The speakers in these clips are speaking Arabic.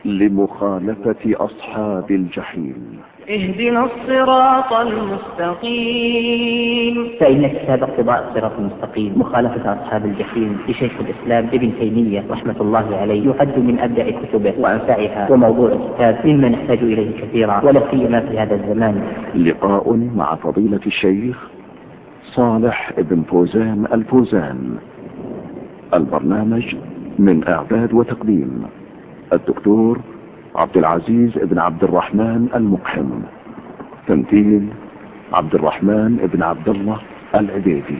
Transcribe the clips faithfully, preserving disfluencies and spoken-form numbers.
لمخالفة أصحاب الجحيم. اهدنا الصراط المستقيم. فإن كتاب اقتضاء الصراط المستقيم مخالفة أصحاب الجحيم لشيخ الإسلام ابن تيمية رحمة الله عليه يعد من أبدع كتبه وأنفعها، وموضوع الكتاب مما نحتاج إليه كثيرا ولا سيما في هذا الزمان. لقاء مع فضيلة الشيخ صالح بن فوزان الفوزان. البرنامج من إعداد وتقديم الدكتور عبد العزيز بن عبد الرحمن المقحم. تمثيل عبد الرحمن بن عبد الله العبيدي.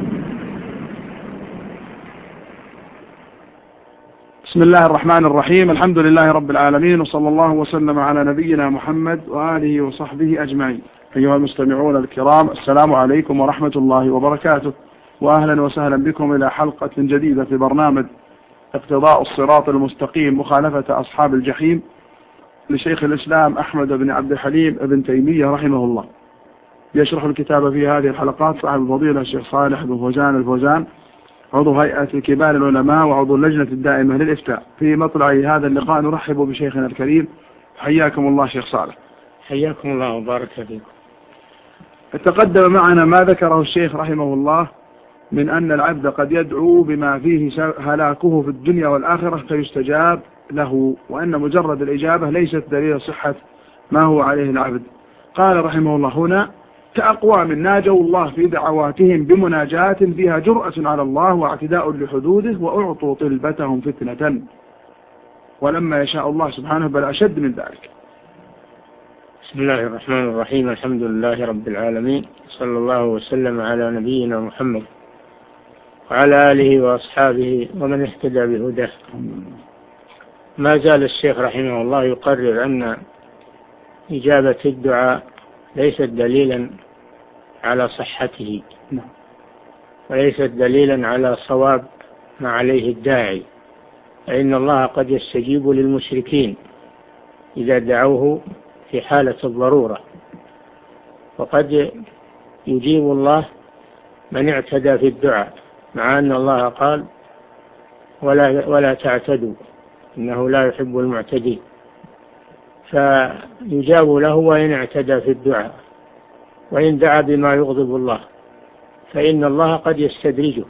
بسم الله الرحمن الرحيم. الحمد لله رب العالمين، وصلى الله وسلم على نبينا محمد وآله وصحبه أجمعين. أيها المستمعون الكرام، السلام عليكم ورحمة الله وبركاته، وأهلا وسهلا بكم إلى حلقة جديدة في برنامج اقتضاء الصراط المستقيم مخالفة أصحاب الجحيم لشيخ الإسلام أحمد بن عبد الحليم ابن تيمية رحمه الله. يشرح الكتاب في هذه الحلقات صاحب الفضيلة الشيخ صالح بن فوزان الفوزان، عضو هيئة كبار العلماء وعضو اللجنة الدائمة للإفتاء. في مطلع هذا اللقاء نرحب بشيخنا الكريم. حياكم الله شيخ صالح. حياكم الله وبارك فيكم. تقدم معنا ما ذكره الشيخ رحمه الله من أن العبد قد يدعو بما فيه هلاكه في الدنيا والآخرة فيستجاب له، وأن مجرد الإجابة ليست دليل صحة ما هو عليه العبد. قال رحمه الله هنا: كأقوام ناجوا الله في دعواتهم بمناجاة فيها جرأة على الله واعتداء لحدوده، وأعطوا طلبتهم فتنة، ولما يشاء الله سبحانه بل أشد من ذلك. بسم الله الرحمن الرحيم. الحمد لله رب العالمين، صلى الله وسلم على نبينا محمد وعلى آله وأصحابه ومن اهتدى بهداه. ما زال الشيخ رحمه الله يقرر أن إجابة الدعاء ليست دليلا على صحته، وليست دليلا على صواب ما عليه الداعي، فإن الله قد يستجيب للمشركين إذا دعوه في حالة الضرورة، وقد يجيب الله من اعتدى في الدعاء، مع أن الله قال: ولا, ولا تعتدوا إنه لا يحب المعتدين. فيجاب له وإن اعتدى في الدعاء، وإن دعا بما يغضب الله فإن الله قد يستدرجه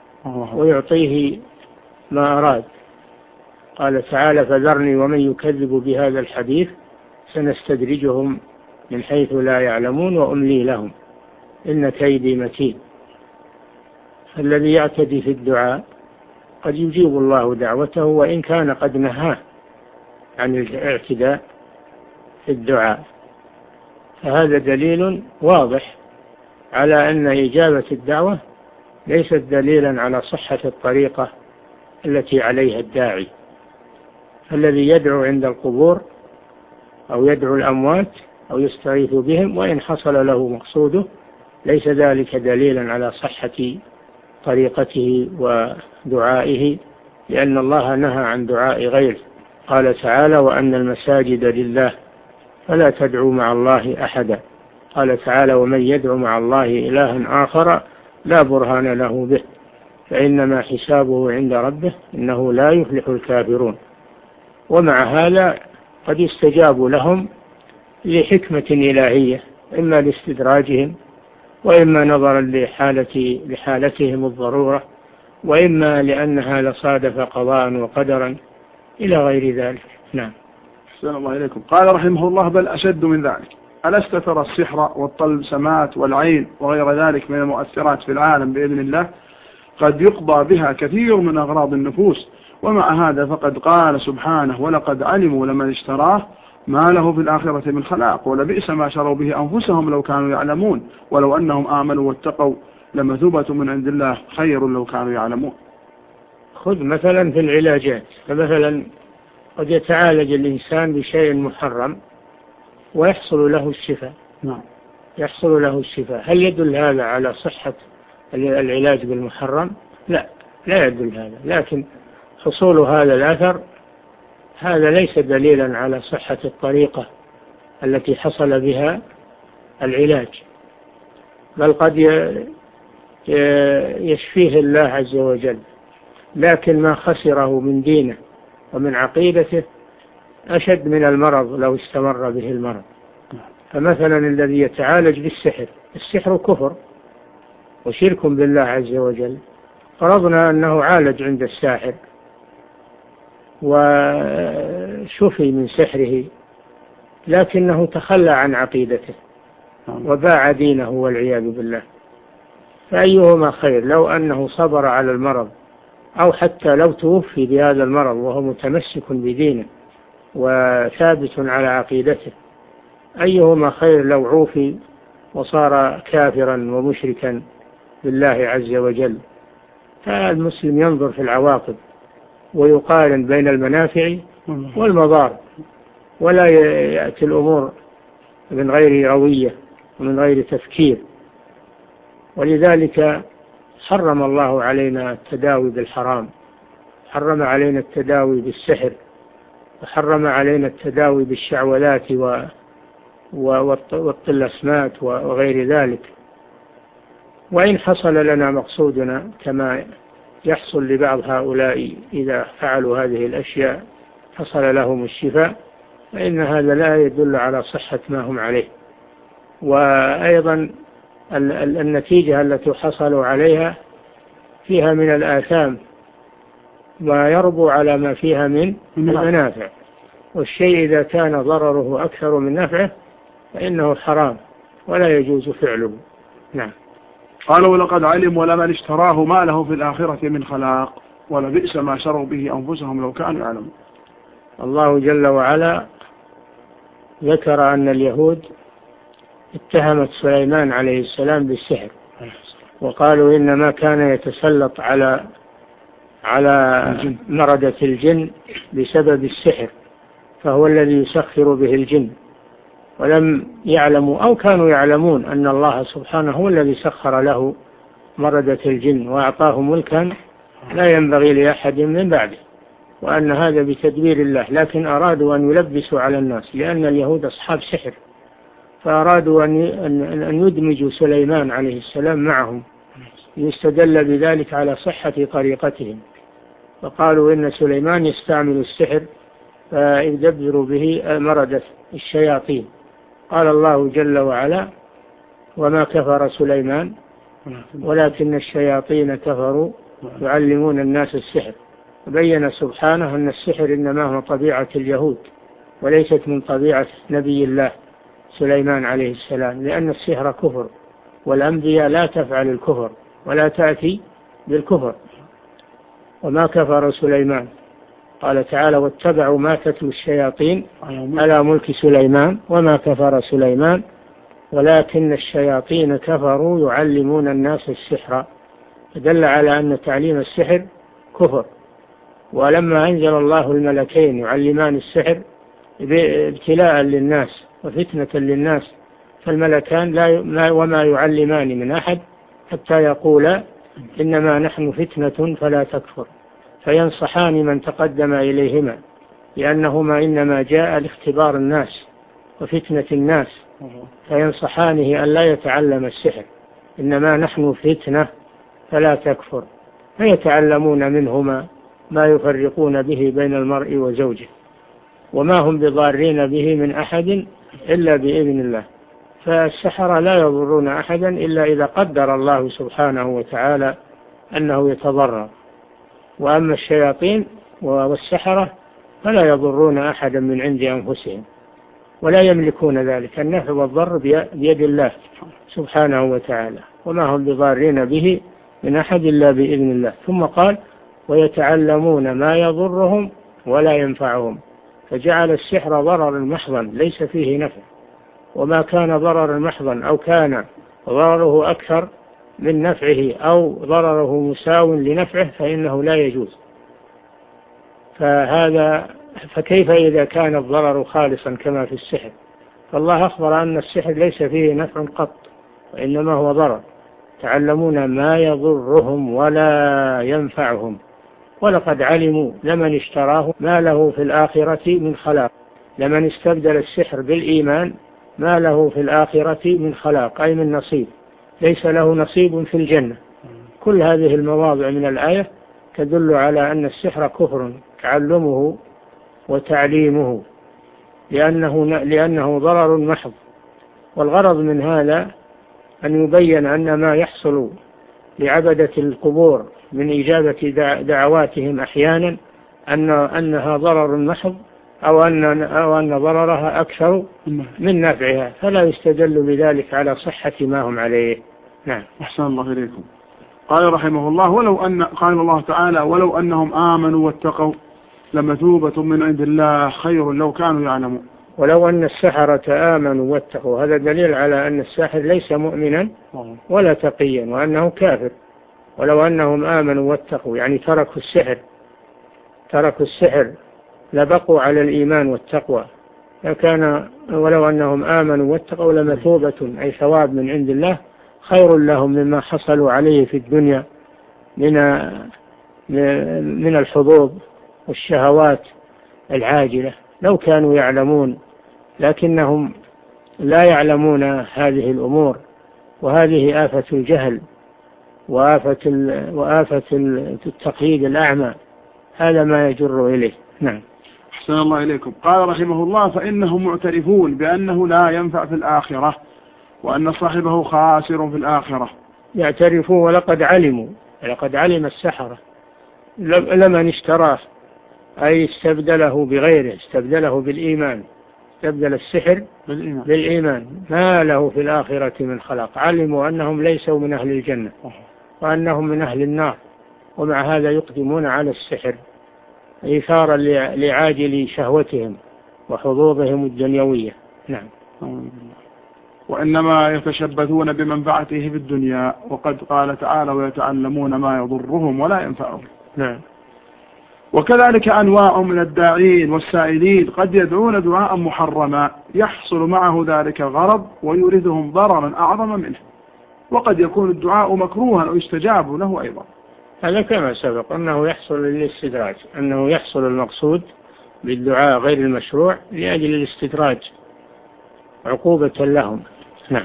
ويعطيه ما أراد. قال تعالى: فذرني ومن يكذب بهذا الحديث سنستدرجهم من حيث لا يعلمون وأملي لهم إن كيدي متين. فالذي يعتدي في الدعاء قد يجيب الله دعوته وإن كان قد نهاه عن الاعتداء في الدعاء. فهذا دليل واضح على أن إجابة الدعوة ليست دليلا على صحة الطريقة التي عليها الداعي. فالذي يدعو عند القبور أو يدعو الأموات أو يستغيث بهم وإن حصل له مقصوده ليس ذلك دليلا على صحة طريقته ودعائه، لأن الله نهى عن دعاء غيره. قال تعالى: وأن المساجد لله فلا تدعوا مع الله أحدا. قال تعالى: ومن يدعو مع الله إلها آخر لا برهان له به فإنما حسابه عند ربه إنه لا يفلح الكافرون. ومع هذا قد يستجاب لهم لحكمة إلهية، إما لاستدراجهم، وإما نظرا لحالة لحالتهم الضرورة، وإما لأن هذا صادف قضاء وقدرا إلى غير ذلك. نعم. أحسن الله إليكم. قال رحمه الله: بل أشد من ذلك. ألست ترى السحر والطلسمات والعين وغير ذلك من المؤثرات في العالم بإذن الله قد يقضى بها كثير من أغراض النفوس، ومع هذا فقد قال سبحانه: ولقد علموا لمن اشتراه ما له في الآخرة من خلاق ولبئس ما شروا به أنفسهم لو كانوا يعلمون ولو أنهم آمنوا واتقوا لمثوبة من عند الله خير لو كانوا يعلمون. خذ مثلا في العلاجات، فمثلا قد يتعالج الإنسان بشيء محرم ويحصل له الشفاء. نعم. يحصل له الشفاء. هل يدل هذا على صحة العلاج بالمحرم؟ لا، لا يدل هذا. لكن حصول هذا الأثر هذا ليس دليلا على صحة الطريقة التي حصل بها العلاج، بل قد يشفيه الله عز وجل، لكن ما خسره من دينه ومن عقيدته أشد من المرض لو استمر به المرض. فمثلا الذي يتعالج بالسحر، السحر كفر وشرك بالله عز وجل، فرضنا أنه عالج عند الساحر وشفي من سحره، لكنه تخلى عن عقيدته وباع دينه والعياذ بالله، فأيهما خير؟ لو أنه صبر على المرض أو حتى لو توفي بهذا المرض وهو متمسك بدينه وثابت على عقيدته، أيهما خير لو عوفي وصار كافرا ومشركا بالله عز وجل؟ فالمسلم ينظر في العواقب ويقارن بين المنافع والمضار، ولا يأتي الأمور من غير روية ومن غير تفكير. ولذلك حرم الله علينا التداوي بالحرام، حرم علينا التداوي بالسحر، وحرم علينا التداوي بالشعوذات والطلسمات وغير ذلك. وإن حصل لنا مقصودنا كما يحصل لبعض هؤلاء إذا فعلوا هذه الأشياء حصل لهم الشفاء، فإن هذا لا يدل على صحة ما هم عليه. وأيضا النتيجة التي حصلوا عليها فيها من الآثام ما يربو على ما فيها من المنافع، والشيء إذا كان ضرره أكثر من نفعه فإنه حرام ولا يجوز فعله. نعم. قال ولقد علم ولمن اشتراه ما له في الآخرة من خلاق ولبئس ما شروا به أنفسهم لو كانوا يعلمون. الله جل وعلا ذكر أن اليهود اتهمت سليمان عليه السلام بالسحر، وقالوا إنما كان يتسلط على على مردة الجن بسبب السحر، فهو الذي يسخر به الجن، ولم يعلموا أو كانوا يعلمون أن الله سبحانه هو الذي سخر له مردة الجن وأعطاه ملكا لا ينبغي لأحد من بعده، وأن هذا بتدبير الله، لكن أرادوا أن يلبسوا على الناس لأن اليهود أصحاب سحر، فأرادوا أن يدمجوا سليمان عليه السلام معهم، يستدل بذلك على صحة طريقتهم، فقالوا إن سليمان يستعمل السحر فيدبر به مردة الشياطين. قال الله جل وعلا وما كفر سليمان ولكن الشياطين كفروا يعلمون الناس السحر. بين سبحانه أن السحر إنما هو طبيعة اليهود وليست من طبيعة نبي الله سليمان عليه السلام، لأن السحر كفر والأنبياء لا تفعل الكفر ولا تأتي بالكفر. وما كفر سليمان، قال تعالى واتبعوا ما تتلو الشياطين على ملك سليمان وما كفر سليمان ولكن الشياطين كفروا يعلمون الناس السحر، فدل على أن تعليم السحر كفر. ولما أنزل الله الملكين يعلمان السحر ابتلاء للناس وفتنة للناس، فالملكان لا وما يعلمان من أحد حتى يقولا إنما نحن فتنة فلا تكفر، فينصحان من تقدم إليهما، لأنهما إنما جاء لاختبار الناس وفتنة الناس، فينصحانه أن لا يتعلم السحر، إنما نحن فتنة فلا تكفر، فيتعلمون منهما ما يفرقون به بين المرء وزوجه، وما هم بضارين به من أحد إلا بإذن الله. فالسحرة لا يضرون أحدا إلا إذا قدر الله سبحانه وتعالى أنه يتضرر، وأما الشياطين والسحرة فلا يضرون أحدا من عند أنفسهم ولا يملكون ذلك، النفع والضر بيد الله سبحانه وتعالى، وما هم بضارين به من أحد إلا بإذن الله. ثم قال ويتعلمون ما يضرهم ولا ينفعهم، فجعل السحر ضررا محضا ليس فيه نفع، وما كان ضررا محضا أو كان ضرره أكثر من نفعه أو ضرره مساو لنفعه فإنه لا يجوز. فهذا فكيف إذا كان الضرر خالصا كما في السحر؟ فالله أخبر أن السحر ليس فيه نفع قط وإنما هو ضرر. تعلمون ما يضرهم ولا ينفعهم ولقد علموا لمن اشتراه ما له في الآخرة من خلاق. لمن استبدل السحر بالإيمان ما له في الآخرة من خلاق، أي من نصيب، ليس له نصيب في الجنة. كل هذه المواضع من الآية تدل على أن السحر كفر، تعلمه وتعليمه لأنه, لأنه ضرر محض. والغرض من هذا أن يبين أن ما يحصل لعبدة القبور من إجابة دعواتهم أحيانا أن أنها ضرر محض، أو أن, أو أن ضررها أكثر من نفعها، فلا يستدل بذلك على صحة ما هم عليه. نعم. أحسن الله إليكم. قال رحمه الله: ولو أن قال الله تعالى: ولو أنهم آمنوا واتقوا لمثوبة من عند الله خير لو كانوا يعلمون. ولو أن السحرة آمنوا واتقوا، هذا دليل على أن الساحر ليس مؤمنا ولا تقيا، وأنه كافر. ولو أنهم آمنوا واتقوا يعني تركوا السحر تركوا السحر لبقوا على الإيمان والتقوى، لكان ولو أنهم آمنوا واتقوا لمثوبة أي ثواب من عند الله خير لهم مما حصلوا عليه في الدنيا من من الحظوظ والشهوات العاجلة لو كانوا يعلمون، لكنهم لا يعلمون هذه الأمور، وهذه آفة الجهل وآفة وآفة التقييد الأعمى، هذا ما يجر إليه. نعم. أحسن الله إليكم. قال رحمه الله: فإنهم معترفون بأنه لا ينفع في الآخرة، وأن صاحبه خاسر في الآخرة. يعترفون ولقد علموا، لقد علم السحرة لمن اشتراه، أي استبدله بغيره، استبدله بالإيمان، استبدل السحر بالإيمان, بالإيمان ما له في الآخرة من خلاق. علموا أنهم ليسوا من أهل الجنة وأنهم من أهل النار، ومع هذا يقدمون على السحر إيثارا لعاجل شهوتهم وحظوظهم الدنيوية. نعم. وإنما يتشبثون بمنفعته في الدنيا، وقد قال تعالى: ويتعلمون ما يضرهم ولا ينفعهم. نعم. وكذلك أنواع من الداعين والسائلين قد يدعون دعاء محرما يحصل معه ذلك الغرض ويورثهم ضررا أعظم منه، وقد يكون الدعاء مكروها ويستجاب له أيضا. هذا كما سبق أنه يحصل للاستدراج، أنه يحصل المقصود بالدعاء غير المشروع لأجل الاستدراج عقوبة لهم. نعم.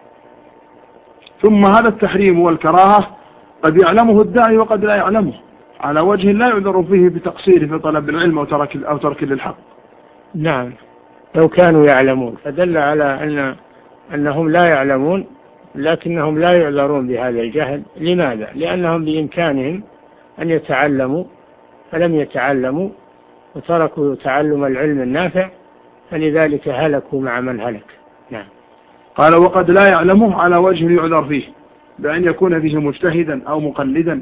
ثم هذا التحريم والكراهة قد يعلمه الداعي وقد لا يعلمه، على وجه لا يعذر فيه بتقصير في طلب العلم أو ترك أو ترك للحق. نعم. لو كانوا يعلمون، فدل على أن أنهم لا يعلمون، لكنهم لا يعذرون بهذا الجهل. لماذا؟ لأنهم بإمكانهم أن يتعلموا فلم يتعلموا وتركوا تعلم العلم النافع، فلذلك هلكوا مع من هلك. نعم. قال: وقد لا يعلمه على وجه يعذر فيه، بأن يكون فيه مجتهدا أو مقلدا.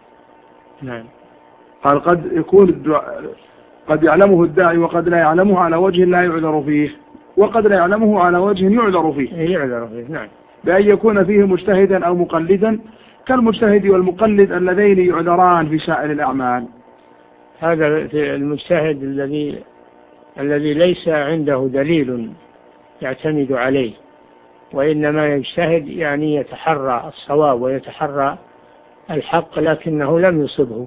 نعم. قال: قد يكون الدعاء قد يعلمه الداعي وقد لا يعلمه على وجه لا يعذر فيه، وقد لا يعلمه على وجه يعذر فيه. يعذر فيه. نعم. بأن يكون فيه مجتهدا أو مقلدا، كالمجتهد والمقلد اللذين يعذران في سائر الأعمال. هذا المجتهد الذي الذي ليس عنده دليل يعتمد عليه، وإنما يجتهد يعني يتحرى الصواب ويتحرى الحق لكنه لم يصبه،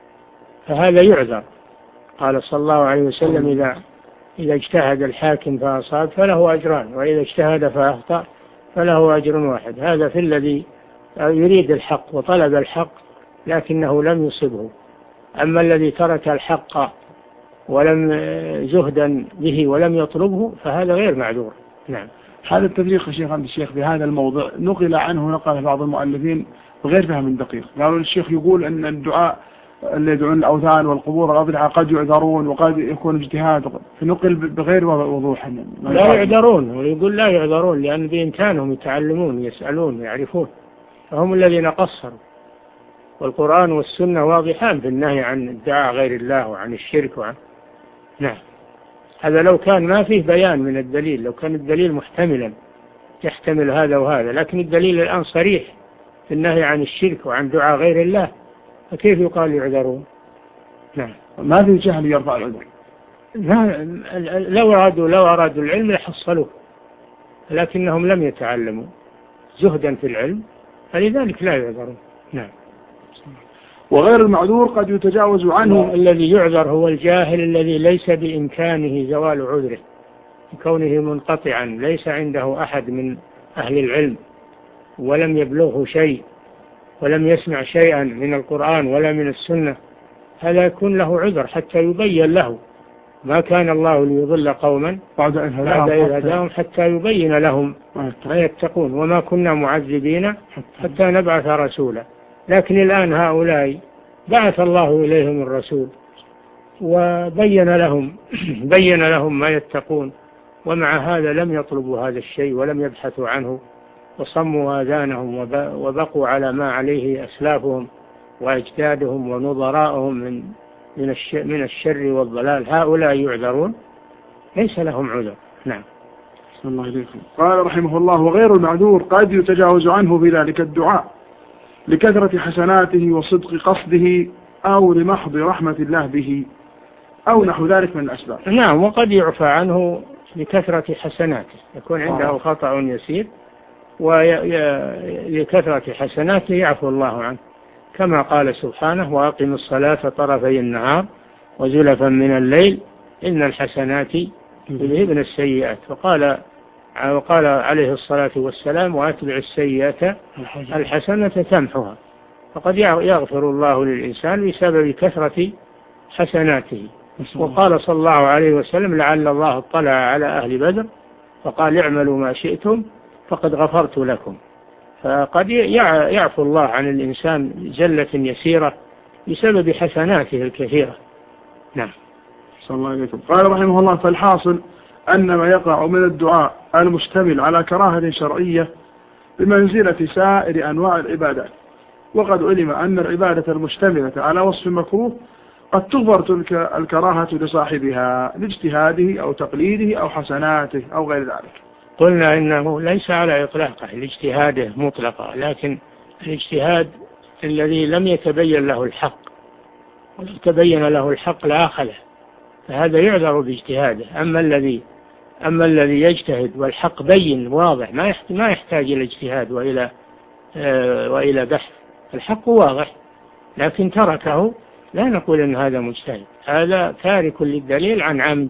فهذا يعذر. قال صلى الله عليه وسلم: إذا إذا اجتهد الحاكم فأصاب فله أجران، وإذا اجتهد فأخطأ فله أجر واحد. هذا في الذي يريد الحق وطلب الحق لكنه لم يصبه. أما الذي ترك الحق ولم زهدا به ولم يطلبه فهذا غير معذور. نعم. هذا التفريق يا شيخ عبد الشيخ في هذا الموضع نقل عنه نقل بعض المؤلفين بغير فهم دقيق. قالوا الشيخ يقول أن الدعاء اللي يدعون الأوثان والقبور والأضرحة قد يعذرون وقد يكون اجتهاد، فنقل بغير وضوح. لا يعذرون، ويقول لا يعذرون لأن بإمكانهم يتعلمون يسألون يعرفون، فهم الذين قصروا. والقرآن والسنة واضحان في النهي عن الدعاء غير الله وعن الشرك وعن. نعم. هذا لو كان ما فيه بيان من الدليل، لو كان الدليل محتملا يحتمل هذا وهذا، لكن الدليل الآن صريح في النهي عن الشرك وعن دعاء غير الله، فكيف يقال يعذرون؟ نعم. ما في جهل يرفع العذر. لو أرادوا لو أرادوا العلم لحصلوه، لكنهم لم يتعلموا زهدا في العلم، فلذلك لا يعذرون. نعم. وغير المعذور قد يتجاوز عنه. الذي يعذر هو الجاهل الذي ليس بإمكانه زوال عذره، كونه منقطعا ليس عنده أحد من أهل العلم ولم يبلغه شيء ولم يسمع شيئا من القرآن ولا من السنة، هذا يكون له عذر حتى يبين له ما كان الله ليضل قوما بعد إذ هداهم حتى يبين لهم ما يتقون وما كنا معذبين حتى نبعث رسولا. لكن الآن هؤلاء بعث الله إليهم الرسول وبين لهم بين لهم ما يتقون، ومع هذا لم يطلبوا هذا الشيء ولم يبحثوا عنه، وصموا آذانهم وبقوا على ما عليه أسلافهم وأجدادهم ونظراءهم من من الشر والضلال. هؤلاء يعذرون، ليس لهم عذر. نعم. صلى الله عليكم. قال رحمه الله: وغير المعذور قد يتجاوز عنه بذلك الدعاء لكثرة حسناته وصدق قصده أو لمحض رحمة الله به أو نحو ذلك من الأسباب. نعم، وقد يعفى عنه لكثرة حسناته، يكون عنده خطأ يسير ولكثرة حسناته يعفو الله عنه، كما قال سبحانه: وأقم الصلاة طرفي النهار وزلفا من الليل إن الحسنات يذهبن السيئات. وقال وقال عليه الصلاة والسلام: وأتبع السيئة الحسنة تمحها. فقد يغفر الله للإنسان بسبب كثرة حسناته. وقال صلى الله عليه وسلم: لعل الله اطلع على أهل بدر فقال: اعملوا ما شئتم فقد غفرت لكم. فقد يعفو الله عن الإنسان جلة يسيرة بسبب حسناته الكثيرة. نعم. صلى الله عليه وسلم. قال رحمه الله: فالحاصل أن ما يقع من الدعاء المشتمل على كراهة شرعية بمنزلة سائر أنواع العبادات، وقد علم أن العبادة المشتملة على وصف مكروه قد تغفر تلك الكراهة لصاحبها لاجتهاده أو تقليده أو حسناته أو غير ذلك. قلنا إنه ليس على إطلاقه لاجتهاده مطلقا، لكن الاجتهاد الذي لم يتبين له الحق، ولو تبين له الحق لأخذه، فهذا يعذر باجتهاده. أما الذي أما الذي يجتهد والحق بين واضح ما ما يحتاج إلى اجتهاد وإلى آه وإلى بحث، الحق واضح لكن تركه، لا نقول إن هذا مجتهد، هذا تارك للدليل عن عمد،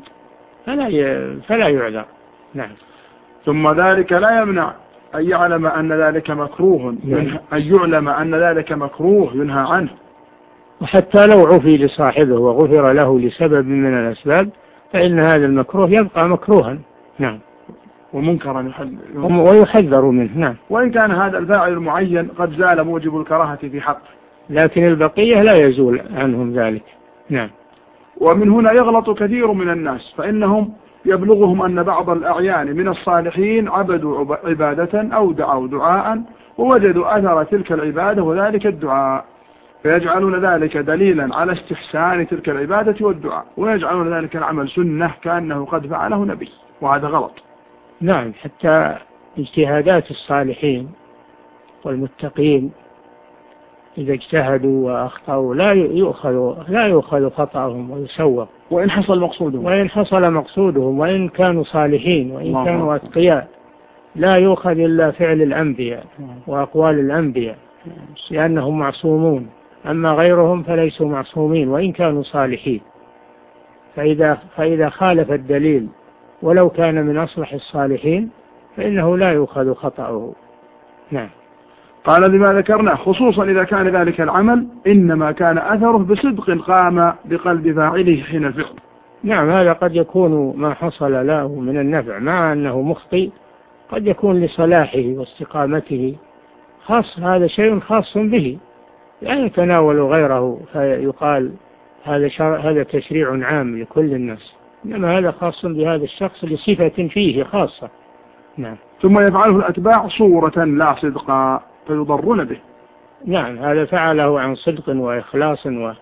فلا فلا يعذر. نعم. ثم ذلك لا يمنع أن يعلم أن ذلك مكروه، أن يعلم أن ذلك مكروه ينهى عنه. وحتى لو عفي لصاحبه وغفر له لسبب من الأسباب فإن هذا المكروه يبقى مكروها. نعم. ومنكرا ويحذر منه. نعم. وإن كان هذا الفاعل المعين قد زال موجب الكراهة في حقه، لكن البقية لا يزول عنهم ذلك. نعم. ومن هنا يغلط كثير من الناس، فإنهم يبلغهم أن بعض الأعيان من الصالحين عبدوا عبادة أو دعوا دعاء ووجدوا أثر تلك العبادة وذلك الدعاء، فيجعلون ذلك دليلا على استحسان تلك العبادة والدعاء، ويجعلون ذلك العمل سنة كأنه قد فعله نبي، وهذا غلط. نعم. حتى اجتهادات الصالحين والمتقين إذا اجتهدوا وأخطأوا لا يؤخذ لا يؤخذ خطأهم ويسوق، وإن حصل مقصودهم وإن حصل مقصودهم وإن كانوا صالحين وإن كانوا أتقياء لا يؤخذ إلا فعل الأنبياء وأقوال الأنبياء لأنهم معصومون، أما غيرهم فليسوا معصومين وإن كانوا صالحين. فإذا فإذا خالف الدليل ولو كان من أصلح الصالحين فإنه لا يؤخذ خطأه. نعم. قال: لما ذكرنا خصوصا إذا كان ذلك العمل إنما كان أثره بصدق قام بقلب فاعله حين الفعل. نعم. هذا قد يكون ما حصل له من النفع مع أنه مخطئ، قد يكون لصلاحه واستقامته خاص، هذا شيء خاص به لا يتناول غيره فيقال هذا هذا تشريع عام لكل الناس، إنما هذا خاص بهذا الشخص لصفة فيه خاصة. نعم. ثم يفعله الأتباع صورة لا صدقا فيضرون به. نعم. هذا فعله عن صدق وإخلاص و...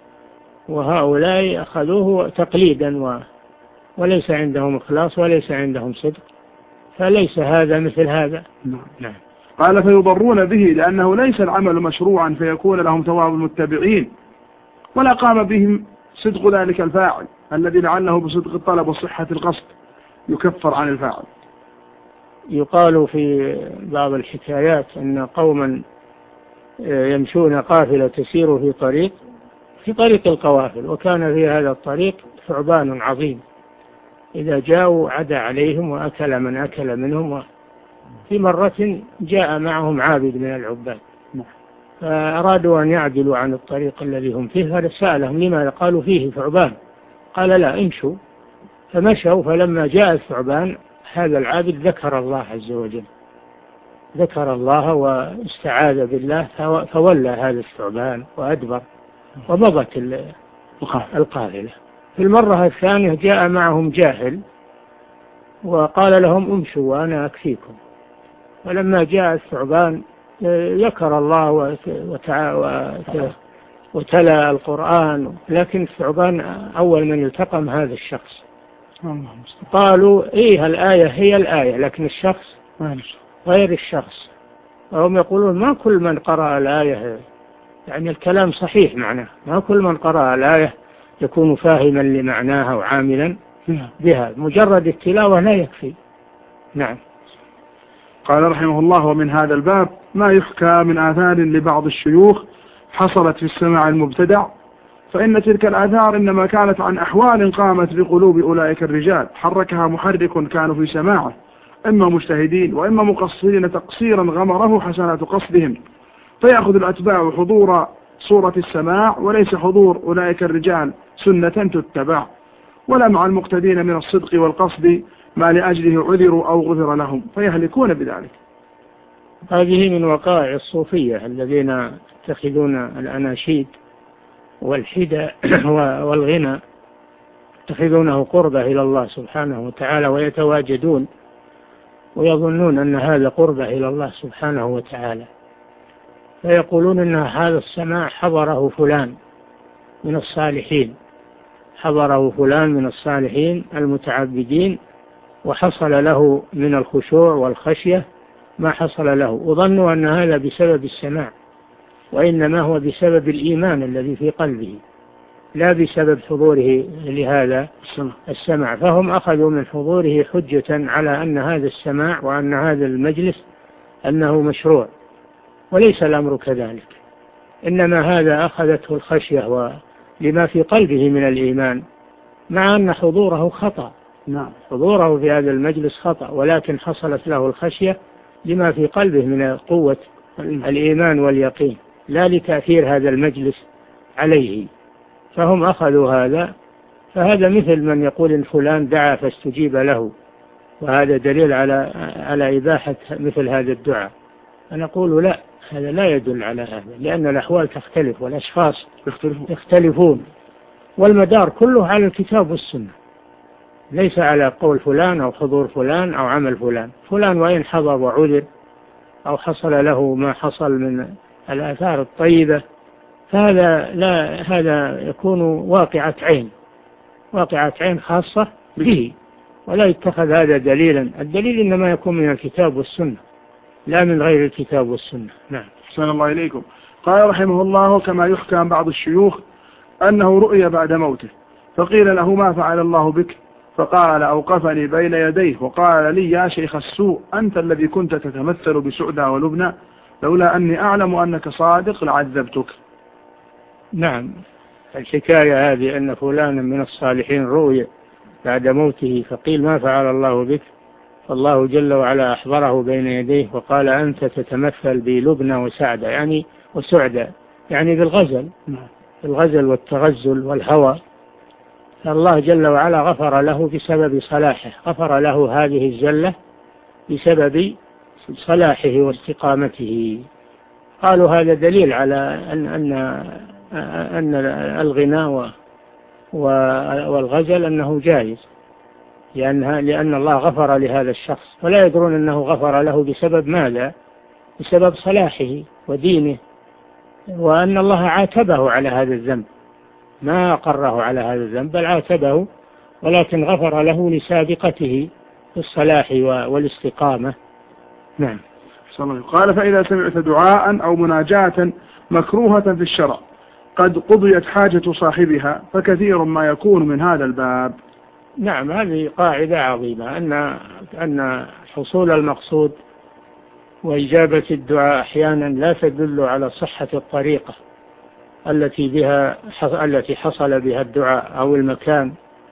وهؤلاء أخذوه تقليدا و... وليس عندهم إخلاص وليس عندهم صدق، فليس هذا مثل هذا. نعم. نعم. قال: فيضرون به لأنه ليس العمل مشروعا فيكون لهم ثواب المتبعين، ولا قام بهم صدق ذلك الفاعل الذي لعله بصدق الطلب وصحة القصد يكفر عن الفاعل. يقال في بعض الحكايات أن قوما يمشون قافلة تسير في طريق في طريق القوافل، وكان في هذا الطريق ثعبان عظيم، إذا جاءوا عدا عليهم وأكل من أكل منهم. في مرة جاء معهم عابد من العباد فأرادوا أن يعدلوا عن الطريق الذي هم فيه، فسألهم لماذا؟ قالوا فيه ثعبان. قال: لا، امشوا فمشوا، فلما جاء الثعبان هذا العابد ذكر الله عز وجل، ذكر الله واستعاذ بالله، فولى هذا الثعبان وأدبر ومضت القافلة. في المرة الثانية جاء معهم جاهل وقال لهم امشوا وأنا أكفيكم. ولما جاء الثعبان ذكر الله وتلا القرآن، لكن الثعبان أول من التقم هذا الشخص. قالوا إيه الآية هي الآية لكن الشخص غير الشخص. وهم يقولون ما كل من قرأ الآية، يعني الكلام صحيح معناه، ما كل من قرأ الآية يكون فاهما لمعناها وعاملا بها، مجرد التلاوة لا يكفي. نعم. قال رحمه الله: ومن هذا الباب ما يحكى من آثار لبعض الشيوخ حصلت في السماع المبتدع، فإن تلك الآثار إنما كانت عن أحوال قامت بقلوب أولئك الرجال حركها محرك كانوا في سماعه، إما مجتهدين وإما مقصرين تقصيرا غمره حسنات قصدهم، فيأخذ الأتباع حضور صورة السماع وليس حضور أولئك الرجال سنة تتبع، ولا مع المقتدين من الصدق والقصد ما لأجله عذروا أو غفر لهم فيهلكون بذلك. هذه من وقائع الصوفية الذين يتخذون الأناشيد والحدى والغنى يتخذونه قربة إلى الله سبحانه وتعالى، ويتواجدون ويظنون أن هذا قربة إلى الله سبحانه وتعالى، فيقولون أن هذا السماع حضره فلان من الصالحين، حضره فلان من الصالحين المتعبدين، وحصل له من الخشوع والخشية ما حصل له، وظنوا أن هذا بسبب السماع، وإنما هو بسبب الإيمان الذي في قلبه لا بسبب حضوره لهذا السماع. فهم أخذوا من حضوره حجة على أن هذا السماع وأن هذا المجلس أنه مشروع، وليس الأمر كذلك، إنما هذا أخذته الخشية ولما في قلبه من الإيمان، مع أن حضوره خطأ. نعم، حضوره في هذا المجلس خطأ، ولكن حصلت له الخشية لما في قلبه من قوة الإيمان واليقين، لا لتأثير هذا المجلس عليه. فهم أخذوا هذا، فهذا مثل من يقول إن فلان دعا فاستجيب له، وهذا دليل على على إباحة مثل هذا الدعاء. أنا أقول لا، هذا لا يدل على هذا، لأن الأحوال تختلف والأشخاص يختلفون، والمدار كله على الكتاب والسنة، ليس على قول فلان أو حضور فلان أو عمل فلان. فلان وإن حضر وعذر أو حصل له ما حصل من الآثار الطيبة، فهذا لا هذا يكون واقعة عين، واقعة عين خاصة به، ولا يتخذ هذا دليلا. الدليل إنما يكون من الكتاب والسنة لا من غير الكتاب والسنة. نعم. أحسن الله إليكم. قال رحمه الله: كما يحكى عن بعض الشيوخ أنه رؤي بعد موته، فقيل له: ما فعل الله بك؟ فقال: أوقفني بين يديه وقال لي: يا شيخ السوء، أنت الذي كنت تتمثل بسعدى ولبنى، لولا أني أعلم أنك صادق لعذبتك. نعم، الحكاية هذه أن فلانا من الصالحين رؤي بعد موته، فقيل: ما فعل الله بك؟ فالله جل وعلا أحضره بين يديه وقال: أنت تتمثل بلبنى وسعدى، يعني وسعدى يعني بالغزل، الغزل والتغزل والهوى. فالله جل وعلا غفر له بسبب صلاحه، غفر له هذه الزلة بسبب صلاحه واستقامته. قالوا هذا دليل على أن أن أن الغناء والغزل أنه جائز، لأنها لأن الله غفر لهذا الشخص، ولا يدرون أنه غفر له بسبب ماذا؟ بسبب صلاحه ودينه، وأن الله عاتبه على هذا الذنب، ما أقره على هذا الذنب بل عاتبه، ولكن غفر له لسابقته في الصلاح والاستقامة. نعم. قال: فإذا سمعت دعاء أو مناجاة مكروهة في الشرع قد قضيت حاجة صاحبها، فكثير ما يكون من هذا الباب. نعم، هذه قاعدة عظيمة، أن أن حصول المقصود وإجابة الدعاء أحيانا لا تدل على صحة الطريقة التي بها التي حصل بها الدعاء أو المكان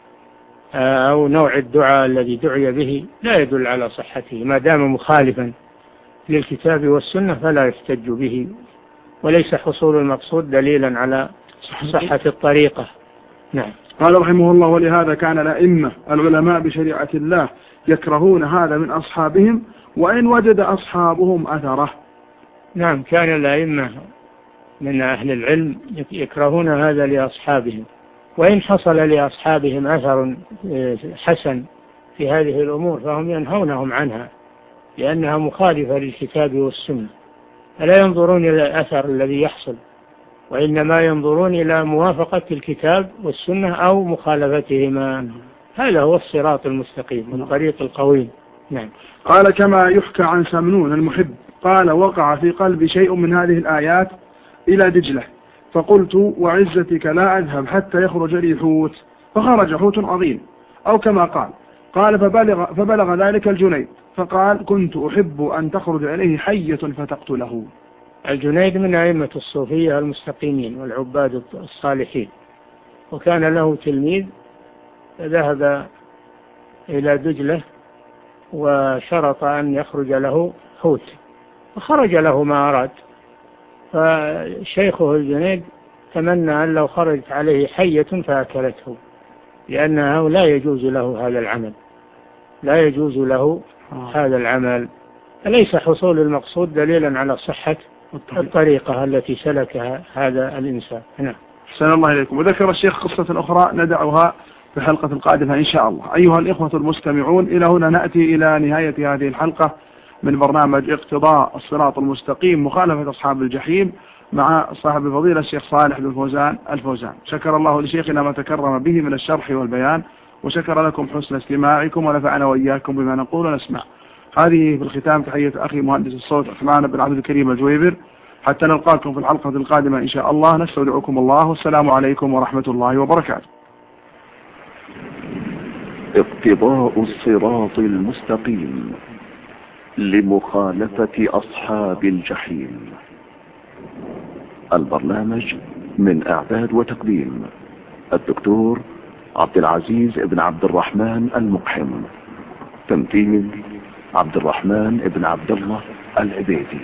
أو نوع الدعاء الذي دعي به، لا يدل على صحته. ما دام مخالفا للكتاب والسنة فلا يحتج به، وليس حصول المقصود دليلا على صحة الطريقة. نعم. قال رحمه الله: ولهذا كان الأئمة العلماء بشريعة الله يكرهون هذا من أصحابهم وإن وجد أصحابهم أثره. نعم، كان الأئمة من أهل العلم يكرهون هذا لأصحابهم، وإن حصل لأصحابهم أثر حسن في هذه الأمور فهم ينهونهم عنها لأنها مخالفة للكتاب والسنة، فلا ينظرون إلى الأثر الذي يحصل، وإنما ينظرون إلى موافقة الكتاب والسنة أو مخالفتهما. هذا هو الصراط المستقيم والطريق القويم. نعم. قال: كما يحكى عن سمنون المحب قال: وقع في قلبي شيء من هذه الآيات إلى دجلة، فقلت: وعزتك لا أذهب حتى يخرج لي حوت، فخرج حوت عظيم، أو كما قال. قال: فبلغ, فبلغ ذلك الجنيد فقال: كنت أحب أن تخرج إليه حية فتقتله. الجنيد من أئمة الصوفية المستقيمين والعباد الصالحين، وكان له تلميذ ذهب إلى دجلة وشرط أن يخرج له حوت، فخرج له ما أراد، فشيخه الجنيد تمنى أن لو خرجت عليه حية فأكلته، لأنه لا يجوز له هذا العمل، لا يجوز له هذا العمل. أليس حصول المقصود دليلا على صحة الطريقة التي سلكها هذا الإنسان؟ نعم. أحسن الله إليكم. وذكر الشيخ قصة أخرى ندعها في الحلقة القادمة إن شاء الله. أيها الإخوة المستمعون، إلى هنا نأتي إلى نهاية هذه الحلقة من برنامج اقتضاء الصراط المستقيم مخالفة أصحاب الجحيم مع صاحب الفضيلة الشيخ صالح بن فوزان الفوزان. شكر الله لشيخنا ما تكرم به من الشرح والبيان، وشكر لكم حسن استماعكم، ونفعنا وإياكم بما نقول ونسمع. هذه في الختام تحية أخي مهندس الصوت عثمان بن عبد الكريم الجويبر، حتى نلقاكم في الحلقة القادمة إن شاء الله. نستودعكم الله، والسلام عليكم ورحمة الله وبركاته. اقتضاء الصراط المستقيم لمخالفة أصحاب الجحيم. البرنامج من إعداد وتقديم الدكتور عبد العزيز بن عبد الرحمن المقحم، تمثيل عبد الرحمن بن عبد الله العبيدي.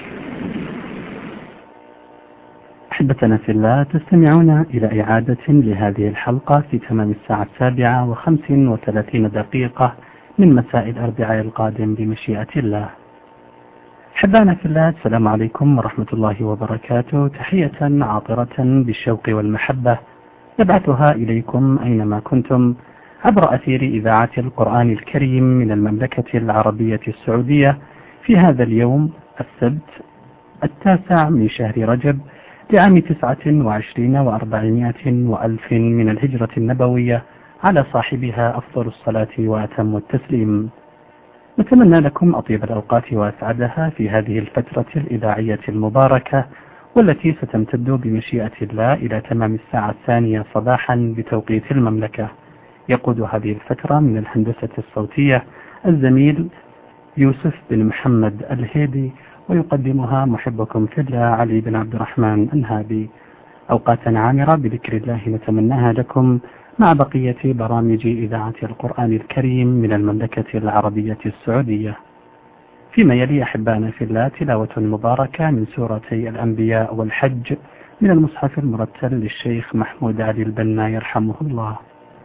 أحبتنا في الله، تستمعون إلى إعادة لهذه الحلقة في تمام الساعة السابعة وخمس وثلاثين دقيقة من مساء الأربعاء القادم بمشيئة الله. أحبانا في الله، السلام عليكم ورحمة الله وبركاته. تحية عاطرة بالشوق والمحبة نبعثها إليكم أينما كنتم عبر أثير إذاعة القرآن الكريم من المملكة العربية السعودية في هذا اليوم السبت التاسع من شهر رجب لعام تسعة وعشرين وأربعمائة وألف من الهجرة النبوية، على صاحبها أفضل الصلاة وأتم التسليم. نتمنى لكم أطيب الأوقات وأسعدها في هذه الفترة الإذاعية المباركة، والتي ستمتد بمشيئة الله إلى تمام الساعة الثانية صباحا بتوقيت المملكة. يقود هذه الفترة من الهندسة الصوتية الزميل يوسف بن محمد الهيدي، ويقدمها محبكم في الله علي بن عبد الرحمن الهادي. أوقاتا عامرة بذكر الله نتمناها لكم مع بقية برامج إذاعة القرآن الكريم من المملكة العربية السعودية. فيما يلي أحبانا في الله تلاوة مباركة من سورتي الأنبياء والحج من المصحف المرتل للشيخ محمود علي البنا يرحمه الله.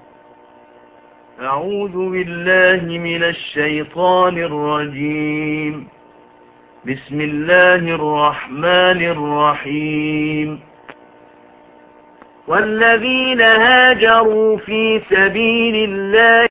أعوذ بالله من الشيطان الرجيم. بسم الله الرحمن الرحيم. والذين هاجروا في سبيل الله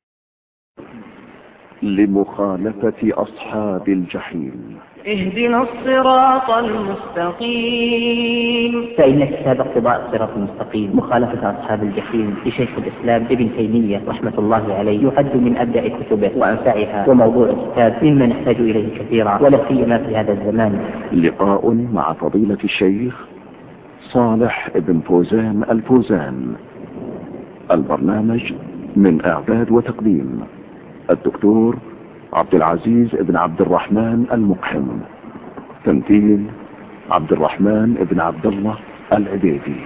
لمخالفة أصحاب الجحيم. اهدنا الصراط المستقيم. فإن كتاب اقتضاء الصراط المستقيم مخالفة أصحاب الجحيم لشيخ الإسلام ابن تيمية رحمة الله عليه يعد من أبدع كتبه وأنفعها، وموضوع الكتاب مما نحتاج إليه كثيرا ولا سيما في هذا الزمان. لقاء مع فضيلة الشيخ صالح بن فوزان الفوزان. البرنامج من إعداد وتقديم الدكتور عبد العزيز بن عبد الرحمن المقحم، تمثيل عبد الرحمن بن عبد الله العبيدي.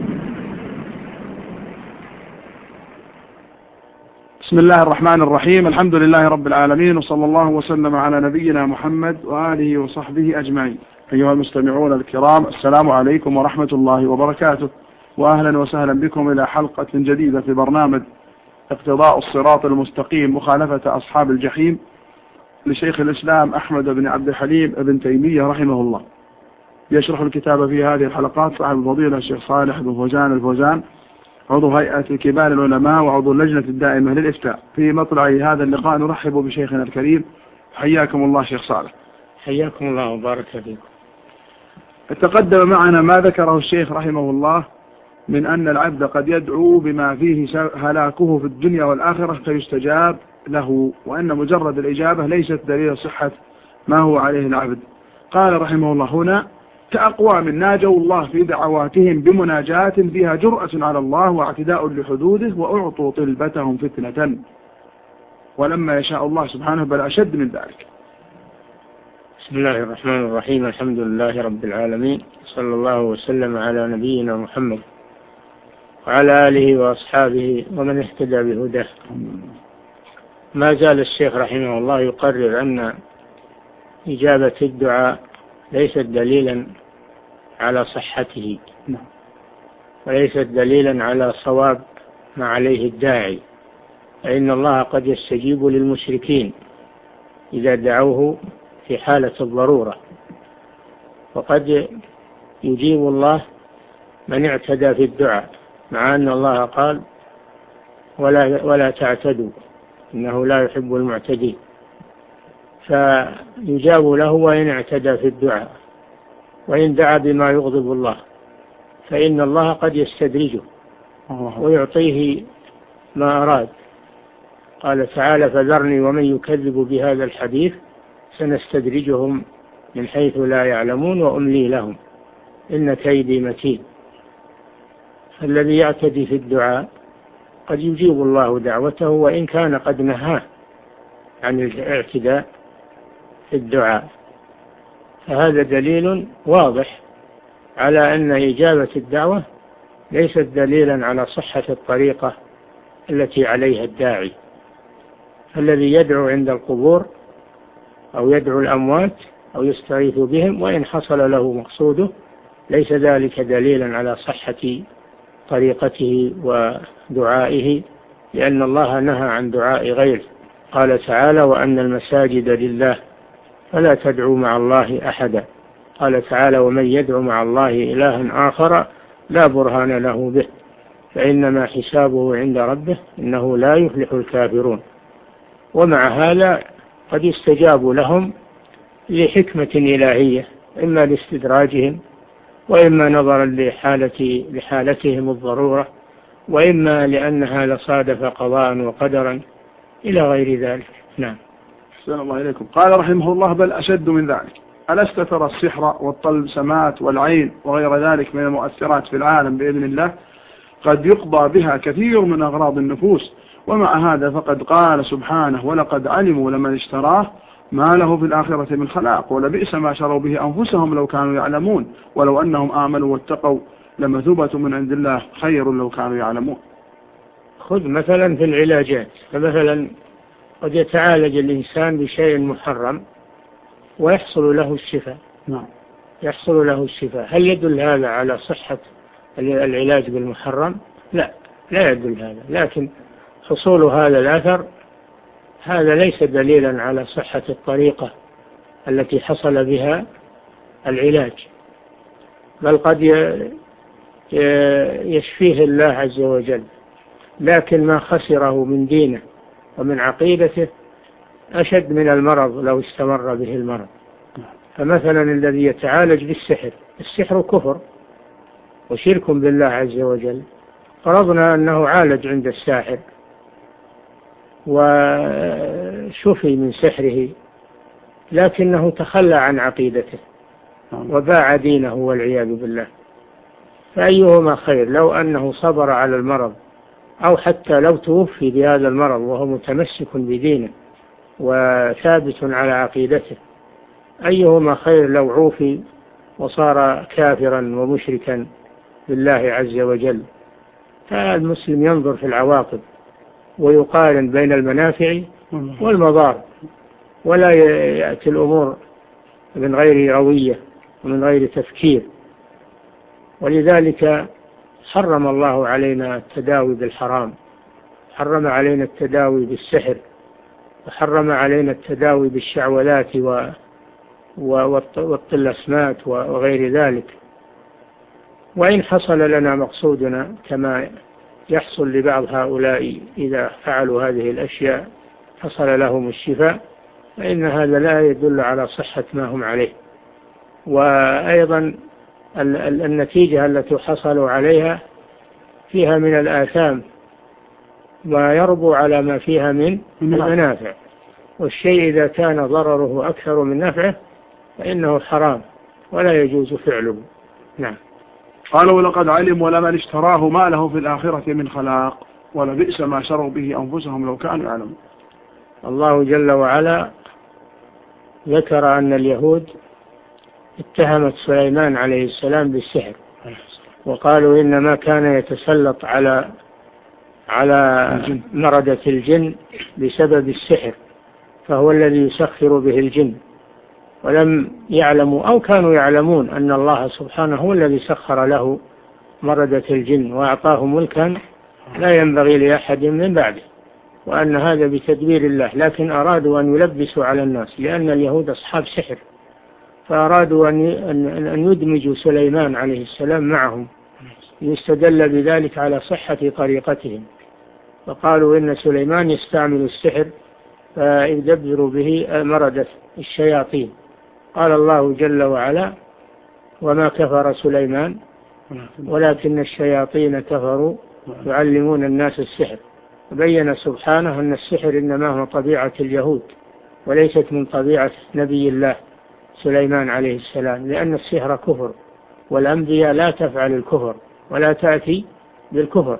بسم الله الرحمن الرحيم. الحمد لله رب العالمين، وصلى الله وسلم على نبينا محمد وآله وصحبه أجمعين. أيها المستمعون الكرام، السلام عليكم ورحمة الله وبركاته. وأهلا وسهلا بكم إلى حلقة جديدة في برنامج اقتضاء الصراط المستقيم مخالفة أصحاب الجحيم لشيخ الإسلام أحمد بن عبد الحليم ابن تيمية رحمه الله. يشرح الكتاب في هذه الحلقات صاحب الفضيلة الشيخ صالح بن فوزان الفوزان، عضو هيئة كبار العلماء وعضو اللجنة الدائمة للإفتاء. في مطلع هذا اللقاء نرحب بشيخنا الكريم، حياكم الله شيخ صالح. حياكم الله وبارك فيكم. تقدم معنا ما ذكره الشيخ رحمه الله من أن العبد قد يدعو بما فيه هلاكه في الدنيا والآخرة فيستجاب له، وأن مجرد الإجابة ليست دليل صحة ما هو عليه العبد. قال رحمه الله هنا: كأقوام ناجوا الله في دعواتهم بمناجاة فيها جرأة على الله واعتداء لحدوده وأعطوا طلبتهم فتنة، ولما يشاء الله سبحانه بل أشد من ذلك. بسم الله الرحمن الرحيم. الحمد لله رب العالمين، صلى الله وسلم على نبينا محمد وعلى آله وأصحابه ومن اهتدى بهداه. ما زال الشيخ رحمه الله يقرر أن إجابة الدعاء ليست دليلا على صحته، وليست دليلا على صواب ما عليه الداعي، فإن الله قد يستجيب للمشركين إذا دعوه في حالة الضرورة، وقد يجيب الله من اعتدى في الدعاء، مع أن الله قال: ولا, ولا تعتدوا إنه لا يحب المعتدين. فيجاب له وإن اعتدى في الدعاء، وإن دعا بما يغضب الله فإن الله قد يستدرجه ويعطيه ما أراد. قال تعالى: فذرني ومن يكذب بهذا الحديث سنستدرجهم من حيث لا يعلمون وأملي لهم إن كيدي متين. الذي يعتدي في الدعاء قد يجيب الله دعوته وإن كان قد نهاه عن الاعتداء في الدعاء. فهذا دليل واضح على أن إجابة الدعوة ليست دليلا على صحة الطريقة التي عليها الداعي. الذي يدعو عند القبور أو يدعو الأموات أو يستغيث بهم وإن حصل له مقصوده ليس ذلك دليلا على صحة طريقته ودعائه، لأن الله نهى عن دعاء غيره. قال تعالى: وأن المساجد لله فلا تدعوا مع الله أحدا. قال تعالى: ومن يدعو مع الله إلها آخر لا برهان له به فإنما حسابه عند ربه إنه لا يفلح الكافرون. ومع هذا قد يستجاب لهم لحكمة إلهية، إما لاستدراجهم، وإما نظرا لحالة لحالتهم الضرورة، وإما لأنها لصادف قضاء وقدرا إلى غير ذلك. نعم. أحسن الله إليكم. قال رحمه الله: بل أشد من ذلك. ألست ترى السحر والطلسمات والعين وغير ذلك من المؤثرات في العالم بإذن الله قد يقضى بها كثير من أغراض النفوس، ومع هذا فقد قال سبحانه: ولقد علموا لمن اشتراه ما له في الآخرة من خلاق ولبئس ما شروا به أنفسهم لو كانوا يعلمون ولو أنهم آمنوا واتقوا لمثوبة من عند الله خير لو كانوا يعلمون. خذ مثلا في العلاجات، فمثلا قد يتعالج الإنسان بشيء محرم ويحصل له الشفاء. نعم. يحصل له الشفاء. هل يدل هذا على صحة العلاج بالمحرم؟ لا، لا يدل هذا. لكن حصول هذا الأثر هذا ليس دليلا على صحة الطريقة التي حصل بها العلاج، بل قد يشفيه الله عز وجل، لكن ما خسره من دينه ومن عقيدته أشد من المرض لو استمر به المرض. فمثلا الذي يتعالج بالسحر، السحر كفر وشرك بالله عز وجل، فرضنا أنه عالج عند الساحر وشفي من سحره، لكنه تخلى عن عقيدته وباع دينه والعياذ بالله، فأيهما خير؟ لو أنه صبر على المرض أو حتى لو توفي بهذا المرض وهو متمسك بدينه وثابت على عقيدته، أيهما خير لو عوفي وصار كافرا ومشركا بالله عز وجل؟ فالمسلم ينظر في العواقب ويقارن بين المنافع والمضار، ولا يأتي الأمور من غير روية ومن غير تفكير. ولذلك حرم الله علينا التداوي بالحرام، حرم علينا التداوي بالسحر، وحرم علينا التداوي بالشعوذات و... والطلسمات وغير ذلك. وإن حصل لنا مقصودنا كما يحصل لبعض هؤلاء إذا فعلوا هذه الأشياء حصل لهم الشفاء، فإن هذا لا يدل على صحة ما هم عليه. وأيضا النتيجة التي حصلوا عليها فيها من الآثام ما يربو على ما فيها من المنافع، والشيء إذا كان ضرره أكثر من نفعه فإنه حرام ولا يجوز فعله. نعم. قالوا ولقد علم ولمن اشتراه ما له في الآخرة من خلاق ولبئس ما شروا به أنفسهم لو كانوا يعلمون. الله جل وعلا ذكر أن اليهود اتهمت سليمان عليه السلام بالسحر، وقالوا إنما كان يتسلط على على مردة الجن بسبب السحر، فهو الذي يسخر به الجن، ولم يعلموا أو كانوا يعلمون أن الله سبحانه هو الذي سخر له مردة الجن وأعطاه ملكا لا ينبغي لأحد من بعده، وأن هذا بتدبير الله، لكن أرادوا أن يلبسوا على الناس لأن اليهود أصحاب سحر، فأرادوا أن يدمجوا سليمان عليه السلام معهم يستدل بذلك على صحة طريقتهم، فقالوا إن سليمان يستعمل السحر فيدبر به مردة الشياطين. قال الله جل وعلا وما كفر سليمان ولكن الشياطين كفروا يعلمون الناس السحر. بين سبحانه أن السحر إنما هو طبيعة اليهود وليست من طبيعة نبي الله سليمان عليه السلام، لأن السحر كفر والأنبياء لا تفعل الكفر ولا تأتي بالكفر.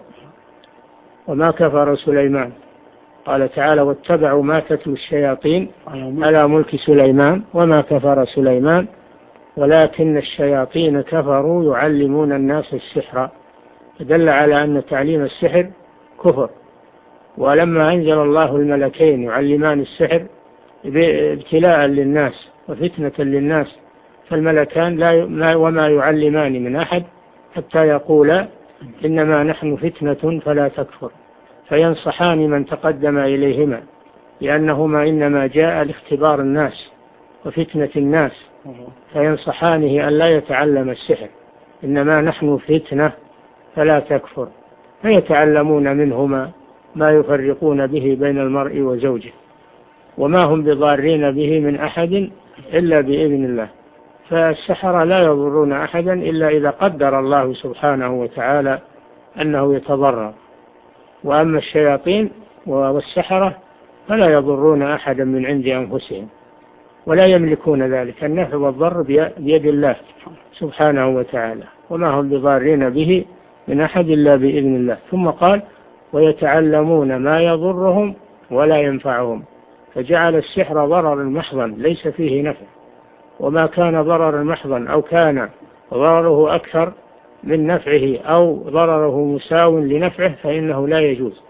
وما كفر سليمان، قال تعالى واتبعوا ما تتلو الشياطين على ملك سليمان وما كفر سليمان ولكن الشياطين كفروا يعلمون الناس السحر، فدل على أن تعليم السحر كفر. ولما أنزل الله الملكين يعلمان السحر ابتلاء للناس وفتنة للناس، فالملكان لا وما يعلمان من أحد حتى يقولا إنما نحن فتنة فلا تكفر، فينصحان من تقدم إليهما، لأنهما إنما جاء لاختبار الناس وفتنة الناس، فينصحانه أن لا يتعلم السحر، إنما نحن فتنة فلا تكفر، فيتعلمون منهما ما يفرقون به بين المرء وزوجه، وما هم بضارين به من أحد إلا بإذن الله. فالسحرة لا يضرون أحدا إلا إذا قدر الله سبحانه وتعالى أنه يتضرر، وأما الشياطين والسحرة فلا يضرون أحدا من عند أنفسهم ولا يملكون ذلك، النفع والضر بيد الله سبحانه وتعالى، وما هم بضارين به من أحد إلا بإذن الله. ثم قال ويتعلمون ما يضرهم ولا ينفعهم، فجعل السحر ضررا محضا ليس فيه نفع، وما كان ضررا محضا أو كان ضرره أكثر من نفعه أو ضرره مساو لنفعه فإنه لا يجوز.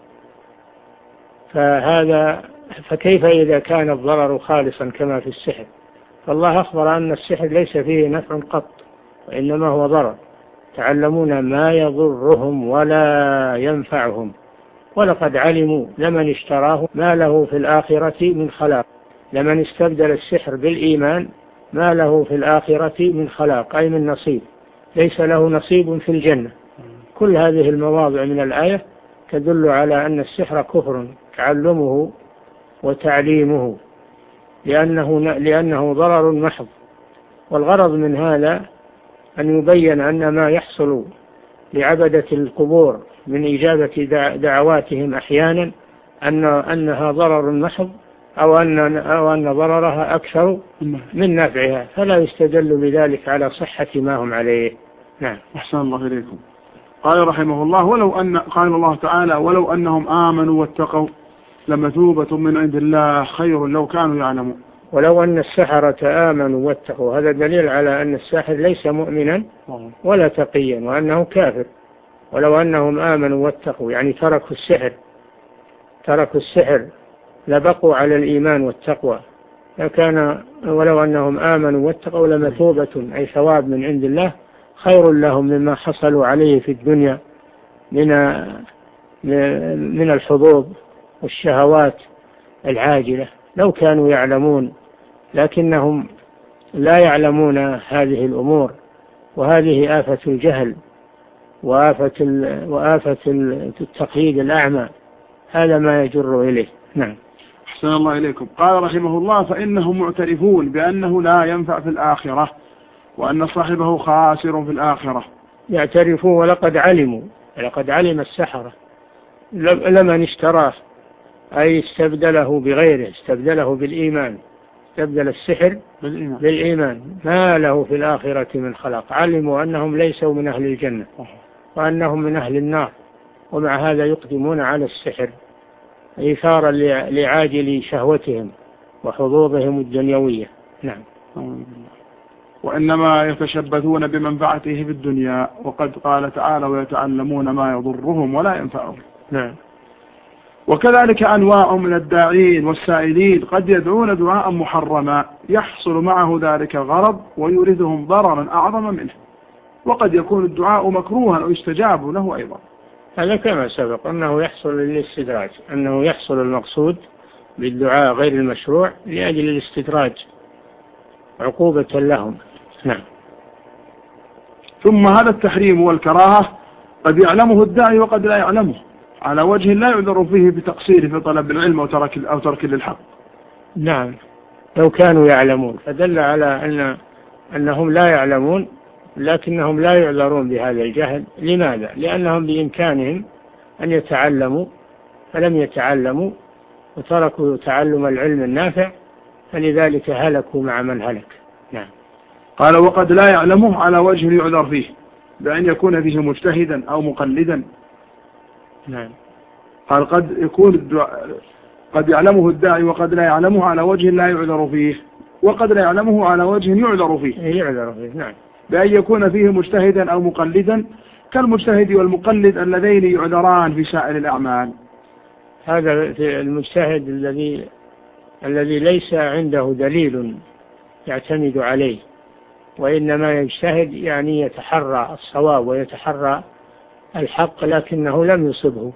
فهذا فكيف إذا كان الضرر خالصا كما في السحر؟ فالله أخبر أن السحر ليس فيه نفع قط وإنما هو ضرر. تعلمون ما يضرهم ولا ينفعهم ولقد علموا لمن اشتراه ما له في الآخرة من خلاق. لمن استبدل السحر بالإيمان ما له في الآخرة من خلاق، أي من نصيب، ليس له نصيب في الجنة. كل هذه المواضع من الآية تدل على أن السحر كفر تعلمه وتعليمه، لأنه, لأنه ضرر محض. والغرض من هذا أن يبين أن ما يحصل لعبدة القبور من إجابة دعواتهم أحيانا أن أنها ضرر محض أو أن, أو أن ضررها أكثر من نفعها، فلا يستدل بذلك على صحة ما هم عليه. نعم. أحسن الله إليكم. قال رحمه الله ولو أن قال الله تعالى ولو أنهم آمنوا واتقوا لمثوبة من عند الله خير لو كانوا يعلمون. ولو أن السحرة آمنوا واتقوا، هذا دليل على أن الساحر ليس مؤمنا ولا تقيا وأنه كافر. ولو أنهم آمنوا واتقوا يعني تركوا السحر تركوا السحر لبقوا على الإيمان والتقوى، لكان ولو أنهم آمنوا واتقوا لمثوبة أي ثواب من عند الله خير لهم مما حصلوا عليه في الدنيا من من الحظوظ والشهوات العاجلة لو كانوا يعلمون، لكنهم لا يعلمون هذه الأمور، وهذه آفة الجهل وآفة وآفة التقييد الأعمى، هذا ما يجر إليه. نعم. أحسن الله إليكم. قال رحمه الله: فإنهم معترفون بأنه لا ينفع في الآخرة، وأن صاحبه خاسر في الآخرة. يعترفون ولقد علموا، لقد علم السحرة لمن اشتراه، أي استبدله بغيره، استبدله بالإيمان، استبدل السحر بالإيمان. بالإيمان ما له في الآخرة من خلاق. علموا أنهم ليسوا من أهل الجنة وأنهم من أهل النار، ومع هذا يقدمون على السحر إيثارا لعاجل شهوتهم وحظوظهم الدنيوية. نعم. وإنما يتشبثون بمنفعته في الدنيا، وقد قال تعالى: ويتعلمون ما يضرهم ولا ينفعهم. نعم. وكذلك أنواع من الداعين والسائلين قد يدعون دعاء محرما يحصل معه ذلك الغرض ويورثهم ضررا أعظم منه، وقد يكون الدعاء مكروها ويستجاب له أيضا. هذا كما سبق أنه يحصل للاستدراج، أنه يحصل المقصود بالدعاء غير المشروع لأجل الاستدراج عقوبة لهم. نعم. ثم هذا التحريم والكراهة قد يعلمه الداعي وقد لا يعلمه، على وجه لا يعذر فيه بتقصيره في طلب العلم أو ترك أو ترك للحق. نعم. لو كانوا يعلمون، فدل على أن أنهم لا يعلمون، لكنهم لا يعذرون بهذا الجهل. لماذا؟ لأنهم بإمكانهم أن يتعلموا فلم يتعلموا وتركوا تعلم العلم النافع، فلذلك هلكوا مع من هلك. نعم. قال: وقد لا يعلمه على وجه يعذر فيه، بأن يكون فيه مجتهدا أو مقلدا. نعم. قال: قد يكون الدعاء قد يعلمه الداعي وقد لا يعلمه على وجه لا يعذر فيه، وقد لا يعلمه على وجه يعذر فيه. يعذر فيه. نعم. بأن يكون فيه مجتهدا أو مقلدا، كالمجتهد والمقلد اللذين يعذران في سائر الأعمال. هذا في المجتهد الذي الذي ليس عنده دليل يعتمد عليه، وإنما يجتهد يعني يتحرى الصواب ويتحرى الحق لكنه لم يصبه،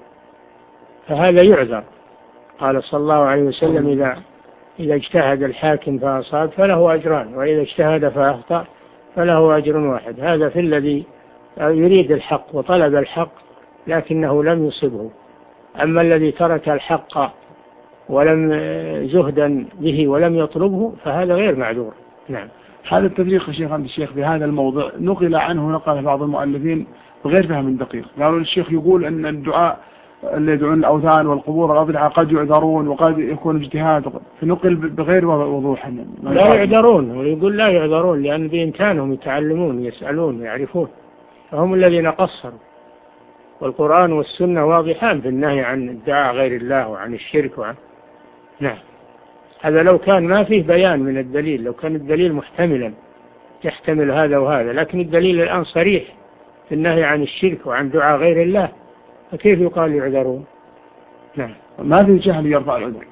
فهذا يعذر. قال صلى الله عليه وسلم: إذا إذا اجتهد الحاكم فأصاب فله أجران، وإذا اجتهد فأخطأ فله أجر واحد. هذا في الذي يريد الحق وطلب الحق لكنه لم يصبه. أما الذي ترك الحق ولم زهدا به ولم يطلبه فهذا غير معذور. نعم. هذا التفريق يا شيخ عبد الشيخ في هذا الموضوع نقل عنه نقل بعض المؤلفين بغير فهم دقيق. قالوا الشيخ يقول أن الدعاء اللي يدعون الأوثان والقبور والأضرحة قد يعذرون وقد يكون اجتهاد، فنقل بغير وضوح. لا يعذرون، ويقول لا يعذرون لأن بإمكانهم يتعلمون يسألون يعرفون، فهم الذين قصروا. والقرآن والسنة واضحان في النهي عن الدعاء غير الله وعن الشرك وعن. نعم. هذا لو كان ما فيه بيان من الدليل، لو كان الدليل محتملا يحتمل هذا وهذا، لكن الدليل الآن صريح في النهي عن الشرك وعن دعاء غير الله، فكيف يقال يعذرون؟ نعم. ما في جهل يرفع العذر.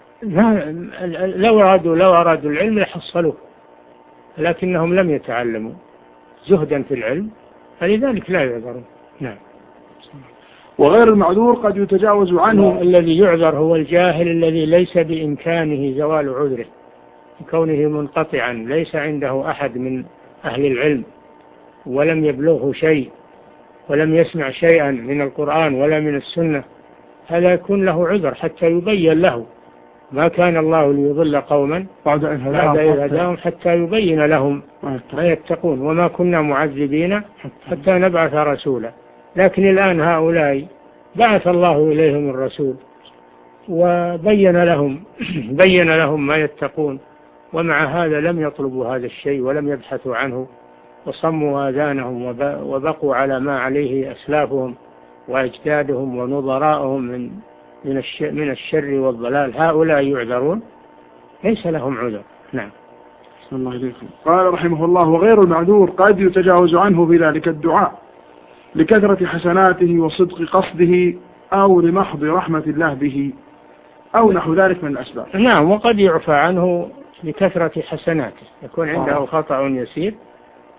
لو أرادوا لو أرادوا العلم لحصلوه، لكنهم لم يتعلموا زهدا في العلم، فلذلك لا يعذرون. نعم. وغير المعذور قد يتجاوز عنه. الذي يعذر هو الجاهل الذي ليس بإمكانه زوال عذره، كونه منقطعا ليس عنده أحد من أهل العلم ولم يبلغه شيء ولم يسمع شيئا من القرآن ولا من السنة، هذا يكون له عذر حتى يبين له. ما كان الله ليضل قوما بعد إذ هداهم حتى يبين لهم ما يتقون، وما كنا معذبين حتى نبعث رسولا. لكن الآن هؤلاء بعث الله إليهم الرسول وبين لهم بين لهم ما يتقون، ومع هذا لم يطلبوا هذا الشيء ولم يبحثوا عنه، وصموا آذانهم وبقوا على ما عليه أسلافهم وأجدادهم ونظراءهم من من من الشر والضلال. هؤلاء يعذرون ليس لهم عذر. نعم. بسم الله عليكم. قال رحمه الله: وغير المعذور قد يتجاوز عنه في ذلك الدعاء لكثرة حسناته وصدق قصده أو لمحض رحمة الله به أو نحو ذلك من الأسباب. نعم. وقد يعفى عنه لكثرة حسناته، يكون عنده خطأ يسير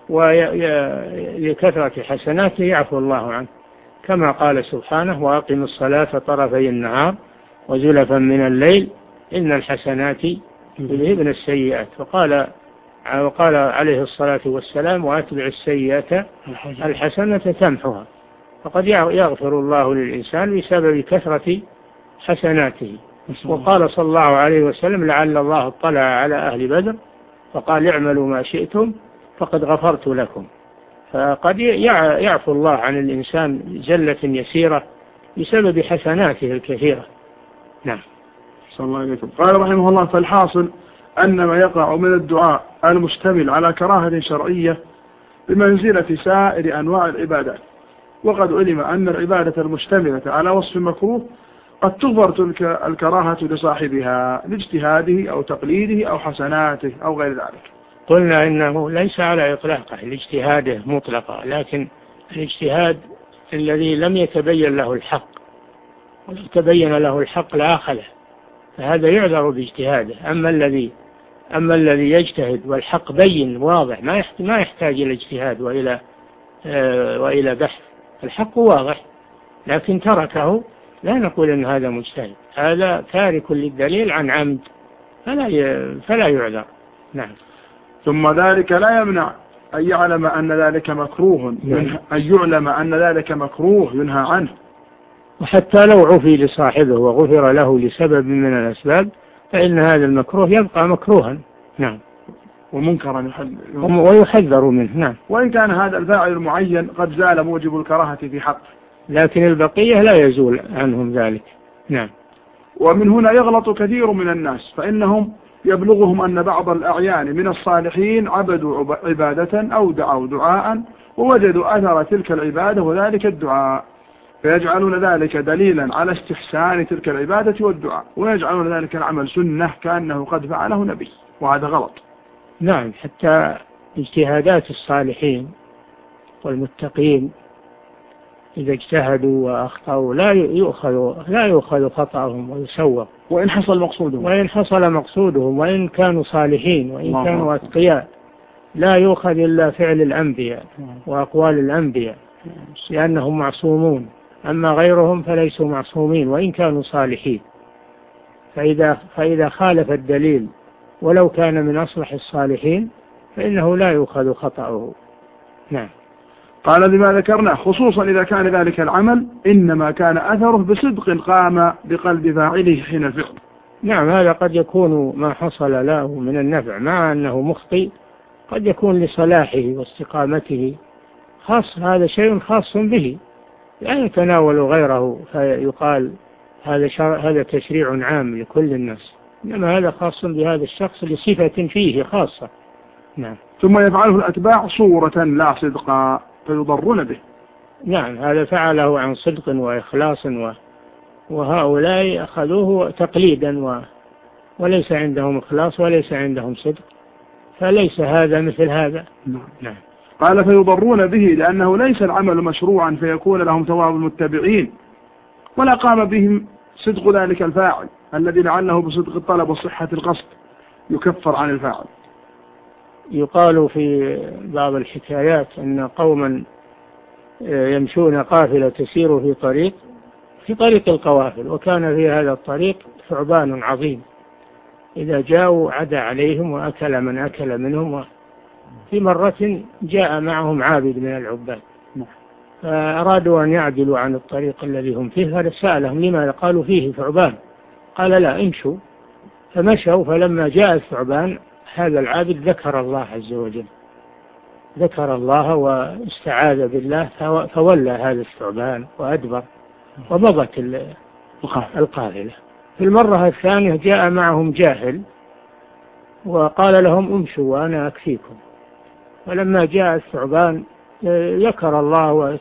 ولكثرة حسناته يعفو الله عنه، كما قال سبحانه: وأقم الصلاة طرفي النهار وزلفا من الليل إن الحسنات يذهبن السيئات. وقال وقال عليه الصلاة والسلام: وأتبع السيئة الحسنة تمحها. فقد يغفر الله للإنسان بسبب كثرة حسناته. وقال صلى الله عليه وسلم: لعل الله اطلع على أهل بدر فقال: اعملوا ما شئتم فقد غفرت لكم. فقد يعفو الله عن الإنسان زلة يسيرة بسبب حسناته الكثيرة. نعم. صلى الله عليه وسلم. قال رحمه الله: فالحاصل أن ما يقع من الدعاء المشتمل على كراهة شرعية بمنزلة سائر أنواع العبادات، وقد علم أن العبادة المشتملة على وصف مكروه قد تغفر تلك الكراهة لصاحبها لاجتهاده أو تقليده أو حسناته أو غير ذلك. قلنا إنه ليس على إطلاقه الاجتهاد مطلقا، لكن الاجتهاد الذي لم يتبين له الحق، ولو تبين له الحق لأخذه، فهذا يعذر باجتهاده. أما الذي أما الذي يجتهد والحق بين واضح ما يحتاج إلى اجتهاد وإلى آه وإلى بحث، الحق واضح لكن تركه، لا نقول إن هذا مجتهد، هذا تارك للدليل عن عمد، فلا فلا يعذر. نعم. ثم ذلك لا يمنع أن يعلم أن ذلك مكروه، أن يعلم أن ذلك مكروه ينهى عنه. وحتى لو عفي لصاحبه وغفر له لسبب من الأسباب فإن هذا المكروه يبقى مكروها. نعم. ومنكرا ويحذر منه. نعم. وإن كان هذا الفاعل المعين قد زال موجب الكراهة في حقه، لكن البقية لا يزول عنهم ذلك. نعم. ومن هنا يغلط كثير من الناس، فإنهم يبلغهم أن بعض الأعيان من الصالحين عبدوا عبادة أو دعوا دعاء ووجدوا أثر تلك العبادة وذلك الدعاء، فيجعلون ذلك دليلا على استحسان تلك العبادة والدعاء، ويجعلون ذلك العمل سنة كأنه قد فعله نبي، وهذا غلط. نعم. حتى اجتهادات الصالحين والمتقين إذا اجتهدوا وأخطأوا لا يؤخذ لا يؤخذ خطأهم ويسوق، وإن حصل مقصودهم وإن حصل مقصودهم وإن كانوا صالحين وإن كانوا أتقياء لا يؤخذ إلا فعل الأنبياء وأقوال الأنبياء لأنهم معصومون، أما غيرهم فليسوا معصومين وإن كانوا صالحين. فإذا, فإذا خالف الدليل ولو كان من أصلح الصالحين فإنه لا يؤخذ خطأه. نعم. قال: بما ذكرنا خصوصا إذا كان ذلك العمل إنما كان أثره بصدق قام بقلب فاعله حين الفعل. نعم. هذا قد يكون ما حصل له من النفع مع أنه مخطئ، قد يكون لصلاحه واستقامته خاص، هذا شيء خاص به لا يتناول غيره فيقال هذا هذا تشريع عام لكل الناس، إنما هذا خاص بهذا الشخص لصفة فيه خاصة. نعم. ثم يفعله الأتباع صورة لا صدقا فيضرون به. نعم. هذا فعله عن صدق وإخلاص و... وهؤلاء أخذوه تقليدا و... وليس عندهم إخلاص وليس عندهم صدق، فليس هذا مثل هذا. نعم. نعم. قال: فيضرون به لأنه ليس العمل مشروعا فيكون لهم ثواب المتبعين، ولا قام بهم صدق ذلك الفاعل الذي لعله بصدق الطلب وصحة القصد يكفر عن الفاعل. يقال في بعض الحكايات أن قوما يمشون قافلة تسير في طريق في طريق القوافل، وكان في هذا الطريق ثعبان عظيم، إذا جاءوا عدا عليهم وأكل من أكل منهم. في مرة جاء معهم عابد من العباد فأرادوا أن يعدلوا عن الطريق الذي هم فيه، فسألهم لما؟ قالوا فيه ثعبان. قال: لا، امشوا. فمشوا، فلما جاء الثعبان هذا العابد ذكر الله عز وجل، ذكر الله واستعاذ بالله، فولى هذا الثعبان وأدبر ومضت القافلة. في المرة الثانية جاء معهم جاهل وقال لهم: امشوا وأنا أكفيكم. ولما جاء الثعبان ذكر الله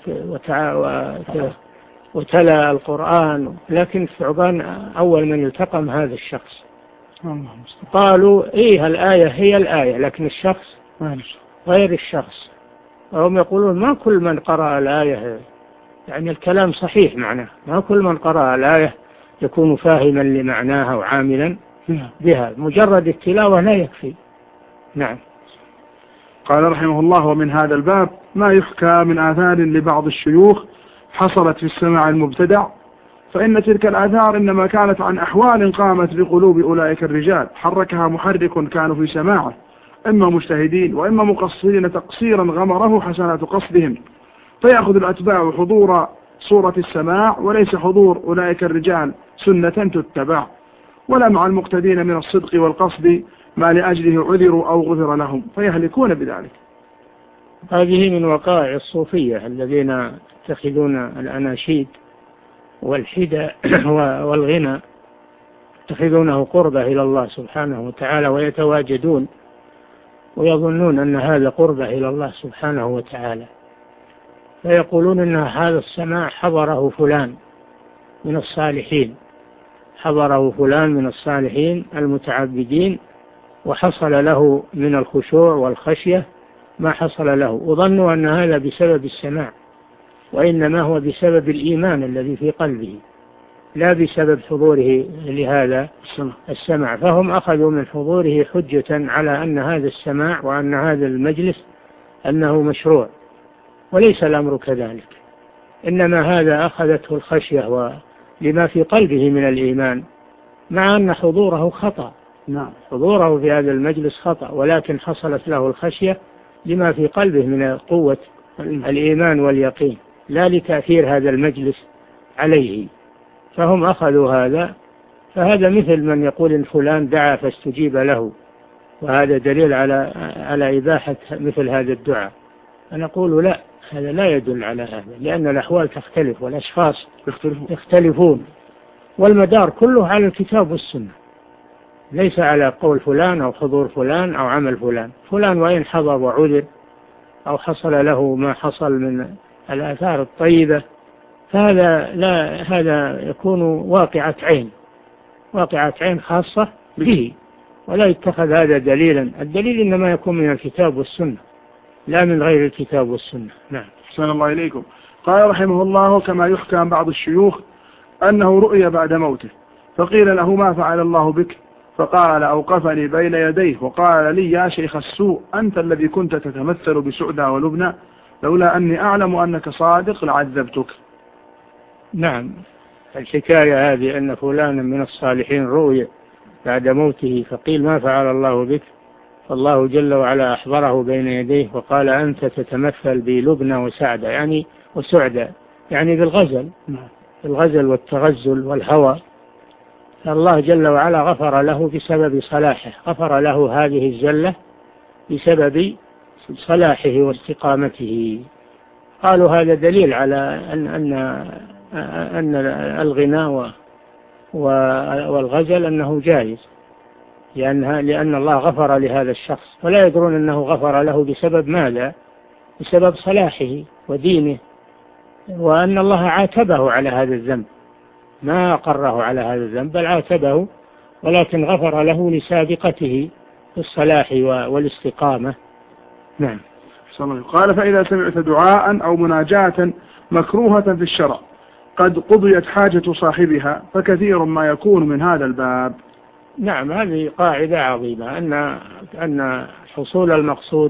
وتلا القرآن، لكن الثعبان أول من التقم هذا الشخص. قالوا: إيه الآية هي الآية لكن الشخص غير الشخص. وهم يقولون: ما كل من قرأ الآية، يعني الكلام صحيح معناه، ما كل من قرأ الآية يكون فاهما لمعناها وعاملا بها، مجرد التلاوة لا يكفي. نعم. قال رحمه الله: ومن هذا الباب ما يحكى من آثار لبعض الشيوخ حصلت في السماع المبتدع، فإن تلك الآثار إنما كانت عن أحوال قامت بقلوب أولئك الرجال حركها محرك كانوا في سماعه، إما مجتهدين وإما مقصرين تقصيرا غمره حسنات قصدهم، فيأخذ الأتباع حضور صورة السماع وليس حضور أولئك الرجال سنة تتبع، ولا مع المقتدين من الصدق والقصد ما لأجله عذروا أو غفر لهم فيهلكون بذلك. هذه من وقائع الصوفية الذين يتخذون الأناشيد والحدى والغنى يتخذونه قربة إلى الله سبحانه وتعالى، ويتواجدون ويظنون أن هذا قربة إلى الله سبحانه وتعالى، فيقولون أن هذا السماع حضره فلان من الصالحين، حضره فلان من الصالحين المتعبدين، وحصل له من الخشوع والخشية ما حصل له، وظنوا أن هذا بسبب السماع، وإنما هو بسبب الإيمان الذي في قلبه لا بسبب حضوره لهذا السماع، فهم أخذوا من حضوره حجة على أن هذا السماع وأن هذا المجلس أنه مشروع، وليس الأمر كذلك، إنما هذا أخذته الخشية ولما في قلبه من الإيمان، مع أن حضوره خطأ. نعم، حضوره في هذا المجلس خطأ، ولكن حصلت له الخشية لما في قلبه من قوة الإيمان واليقين، لا لتأثير هذا المجلس عليه، فهم أخذوا هذا. فهذا مثل من يقول إن فلان دعا فاستجيب له، وهذا دليل على على إباحة مثل هذا الدعاء. أنا أقول لا، هذا لا يدل على هذا، لأن الأحوال تختلف والأشخاص يختلفون، والمدار كله على الكتاب والسنة، ليس على قول فلان أو حضور فلان أو عمل فلان. فلان وإن حضر وعذر أو حصل له ما حصل من الآثار الطيبة، فهذا لا هذا يكون واقعة عين، واقعة عين خاصة به، ولا يتخذ هذا دليلا. الدليل إنما يكون من الكتاب والسنة لا من غير الكتاب والسنة. نعم. أحسن الله إليكم. قال رحمه الله: كما يحكى عن بعض الشيوخ أنه رؤي بعد موته، فقيل له: ما فعل الله بك؟ فقال: أوقفني بين يديه وقال لي: يا شيخ السوء، أنت الذي كنت تتمثل بسعدى ولبنى، لولا أني أعلم أنك صادق لعذبتك. نعم، الحكاية هذه أن فلانا من الصالحين رؤي بعد موته، فقيل: ما فعل الله بك؟ فالله جل وعلا أحضره بين يديه وقال: أنت تتمثل بلبنى وسعدى، يعني وسعدى يعني بالغزل، الغزل والتغزل والهوى. فالله جل وعلا غفر له بسبب صلاحه، غفر له هذه الزلة بسبب صلاحه واستقامته. قالوا هذا دليل على أن أن أن الغناء والغزل أنه جائز، لأنها لأن الله غفر لهذا الشخص، ولا يدرون أنه غفر له بسبب ماذا؟ بسبب صلاحه ودينه، وأن الله عاتبه على هذا الذنب، ما أقره على هذا الذنب بل عاتبه، ولكن غفر له لسابقته في الصلاح والاستقامة. نعم. قال: فإذا سمعت دعاء أو مناجاة مكروهة في الشرع قد قضيت حاجة صاحبها، فكثير ما يكون من هذا الباب. نعم، هذه قاعدة عظيمة، أن أن حصول المقصود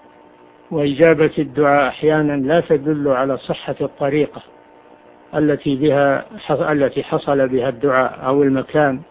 وإجابة الدعاء أحيانا لا تدل على صحة الطريقة التي بها التي حصل بها الدعاء أو المكان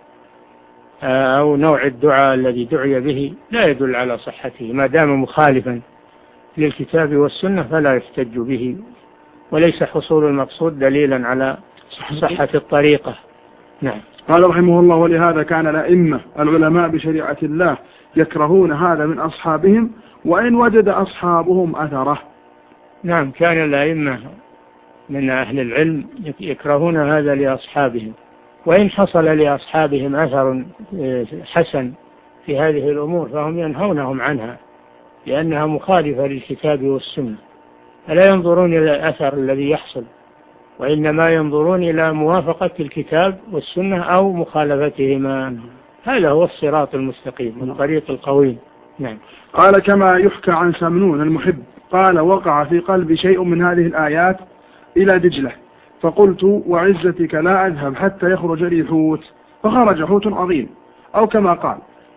أو نوع الدعاء الذي دعي به، لا يدل على صحته، ما دام مخالفا للكتاب والسنة فلا يحتج به، وليس حصول المقصود دليلا على صحة الطريقة. نعم. قال رحمه الله: ولهذا كان الأئمة العلماء بشريعة الله يكرهون هذا من أصحابهم وإن وجد أصحابهم أثره. نعم، كان الأئمة من أهل العلم يكرهون هذا لأصحابهم، وإن حصل لأصحابهم أثر حسن في هذه الأمور فهم ينهونهم عنها، لأنها مخالفة للكتاب والسنة، فلا ينظرون إلى الأثر الذي يحصل، وإنما ينظرون إلى موافقة الكتاب والسنة أو مخالفتهما. هذا هو الصراط المستقيم من طريق القويم. نعم. قال: كما يحكى عن سمنون المحب قال: وقع في قلبي شيء من هذه الآيات إلى دجلة، فقلت: وعزتك لا أذهب حتى يخرج لي حوت، فخرج حوت عظيم، أو كما قال: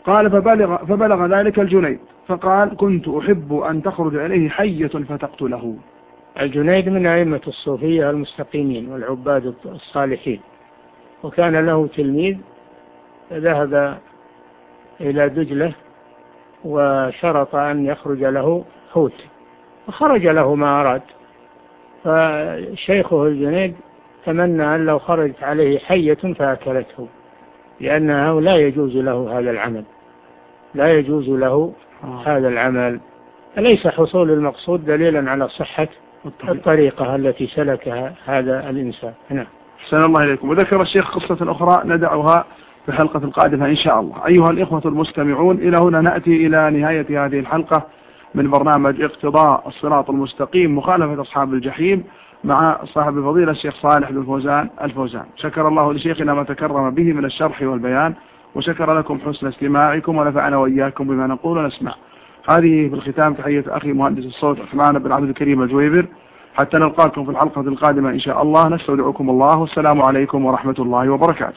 قال فبلغ, فبلغ ذلك الجنيد فقال كنت أحب أن تخرج إليه حية فتقتله. الجنيد من أئمة الصوفية المستقيمين والعباد الصالحين، وكان له تلميذ ذهب إلى دجلة وشرط أن يخرج له حوت، فخرج له ما أراد، فشيخه الجنيد تمنى أن لو خرجت عليه حية فأكلته، لأنه لا يجوز له هذا العمل، لا يجوز له هذا العمل. أليس حصول المقصود دليلا على صحة الطريقة التي سلكها هذا الإنسان؟ نعم. أحسن الله إليكم. وذكر الشيخ قصة أخرى ندعها في الحلقة القادمة إن شاء الله. أيها الإخوة المستمعون، إلى هنا نأتي إلى نهاية هذه الحلقة من برنامج اقتضاء الصراط المستقيم مخالفة أصحاب الجحيم مع صاحب الفضيلة الشيخ صالح بن فوزان الفوزان. شكر الله لشيخنا ما تكرم به من الشرح والبيان، وشكر لكم حسن استماعكم، ونفعنا وإياكم بما نقول ونسمع. هذه في الختام تحية أخي مهندس الصوت عثمان بن عبد الكريم الجويبر، حتى نلقاكم في الحلقة القادمة إن شاء الله. نستودعكم الله، والسلام عليكم ورحمة الله وبركاته.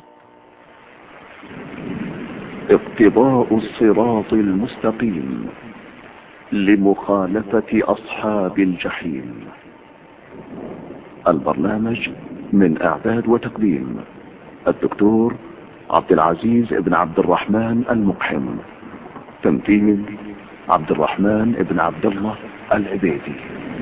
اقتضاء الصراط المستقيم لمخالفة أصحاب الجحيم. البرنامج من إعداد وتقديم الدكتور عبد العزيز بن عبد الرحمن المقحم. تنفيذ عبد الرحمن بن عبد الله العبيدي.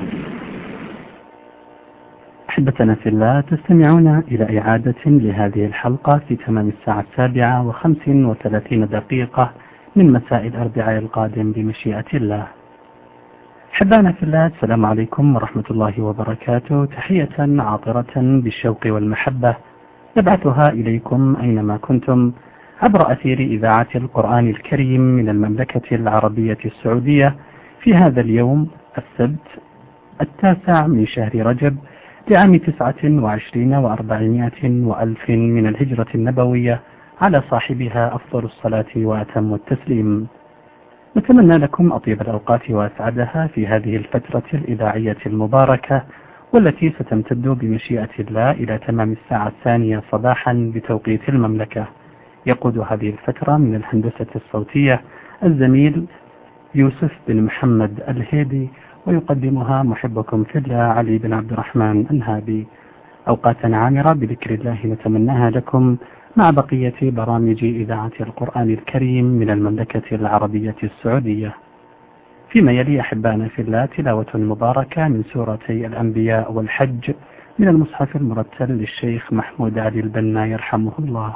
أحبتنا في الله، تستمعون إلى إعادة لهذه الحلقة في تمام الساعة السابعة وخمس وثلاثين دقيقة من مساء الأربعاء القادم بمشيئة الله. أحبانا في الله، السلام عليكم ورحمة الله وبركاته. تحية عاطرة بالشوق والمحبة نبعثها إليكم أينما كنتم عبر أثير إذاعة القرآن الكريم من المملكة العربية السعودية في هذا اليوم السبت التاسع من شهر رجب لعام تسعة وعشرين وأربعمائة وألف من الهجرة النبوية، على صاحبها أفضل الصلاة وأتم التسليم. نتمنى لكم أطيب الأوقات وأسعدها في هذه الفترة الإذاعية المباركة، والتي ستمتد بمشيئة الله إلى تمام الساعة الثانية صباحا بتوقيت المملكة. يقود هذه الفترة من الهندسة الصوتية الزميل يوسف بن محمد الهيدي، ويقدمها محبكم في الله علي بن عبد الرحمن الهادي. أوقاتا عامرة بذكر الله نتمناها لكم مع بقية برامج إذاعة القرآن الكريم من المملكة العربية السعودية. فيما يلي أحبانا في الله تلاوة مباركة من سورتي الأنبياء والحج من المصحف المرتل للشيخ محمود علي البنا يرحمه الله.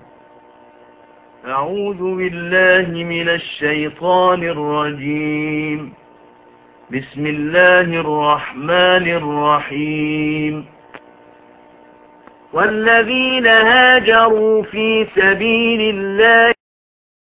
أعوذ بالله من الشيطان الرجيم. بسم الله الرحمن الرحيم. والذين هاجروا في سبيل الله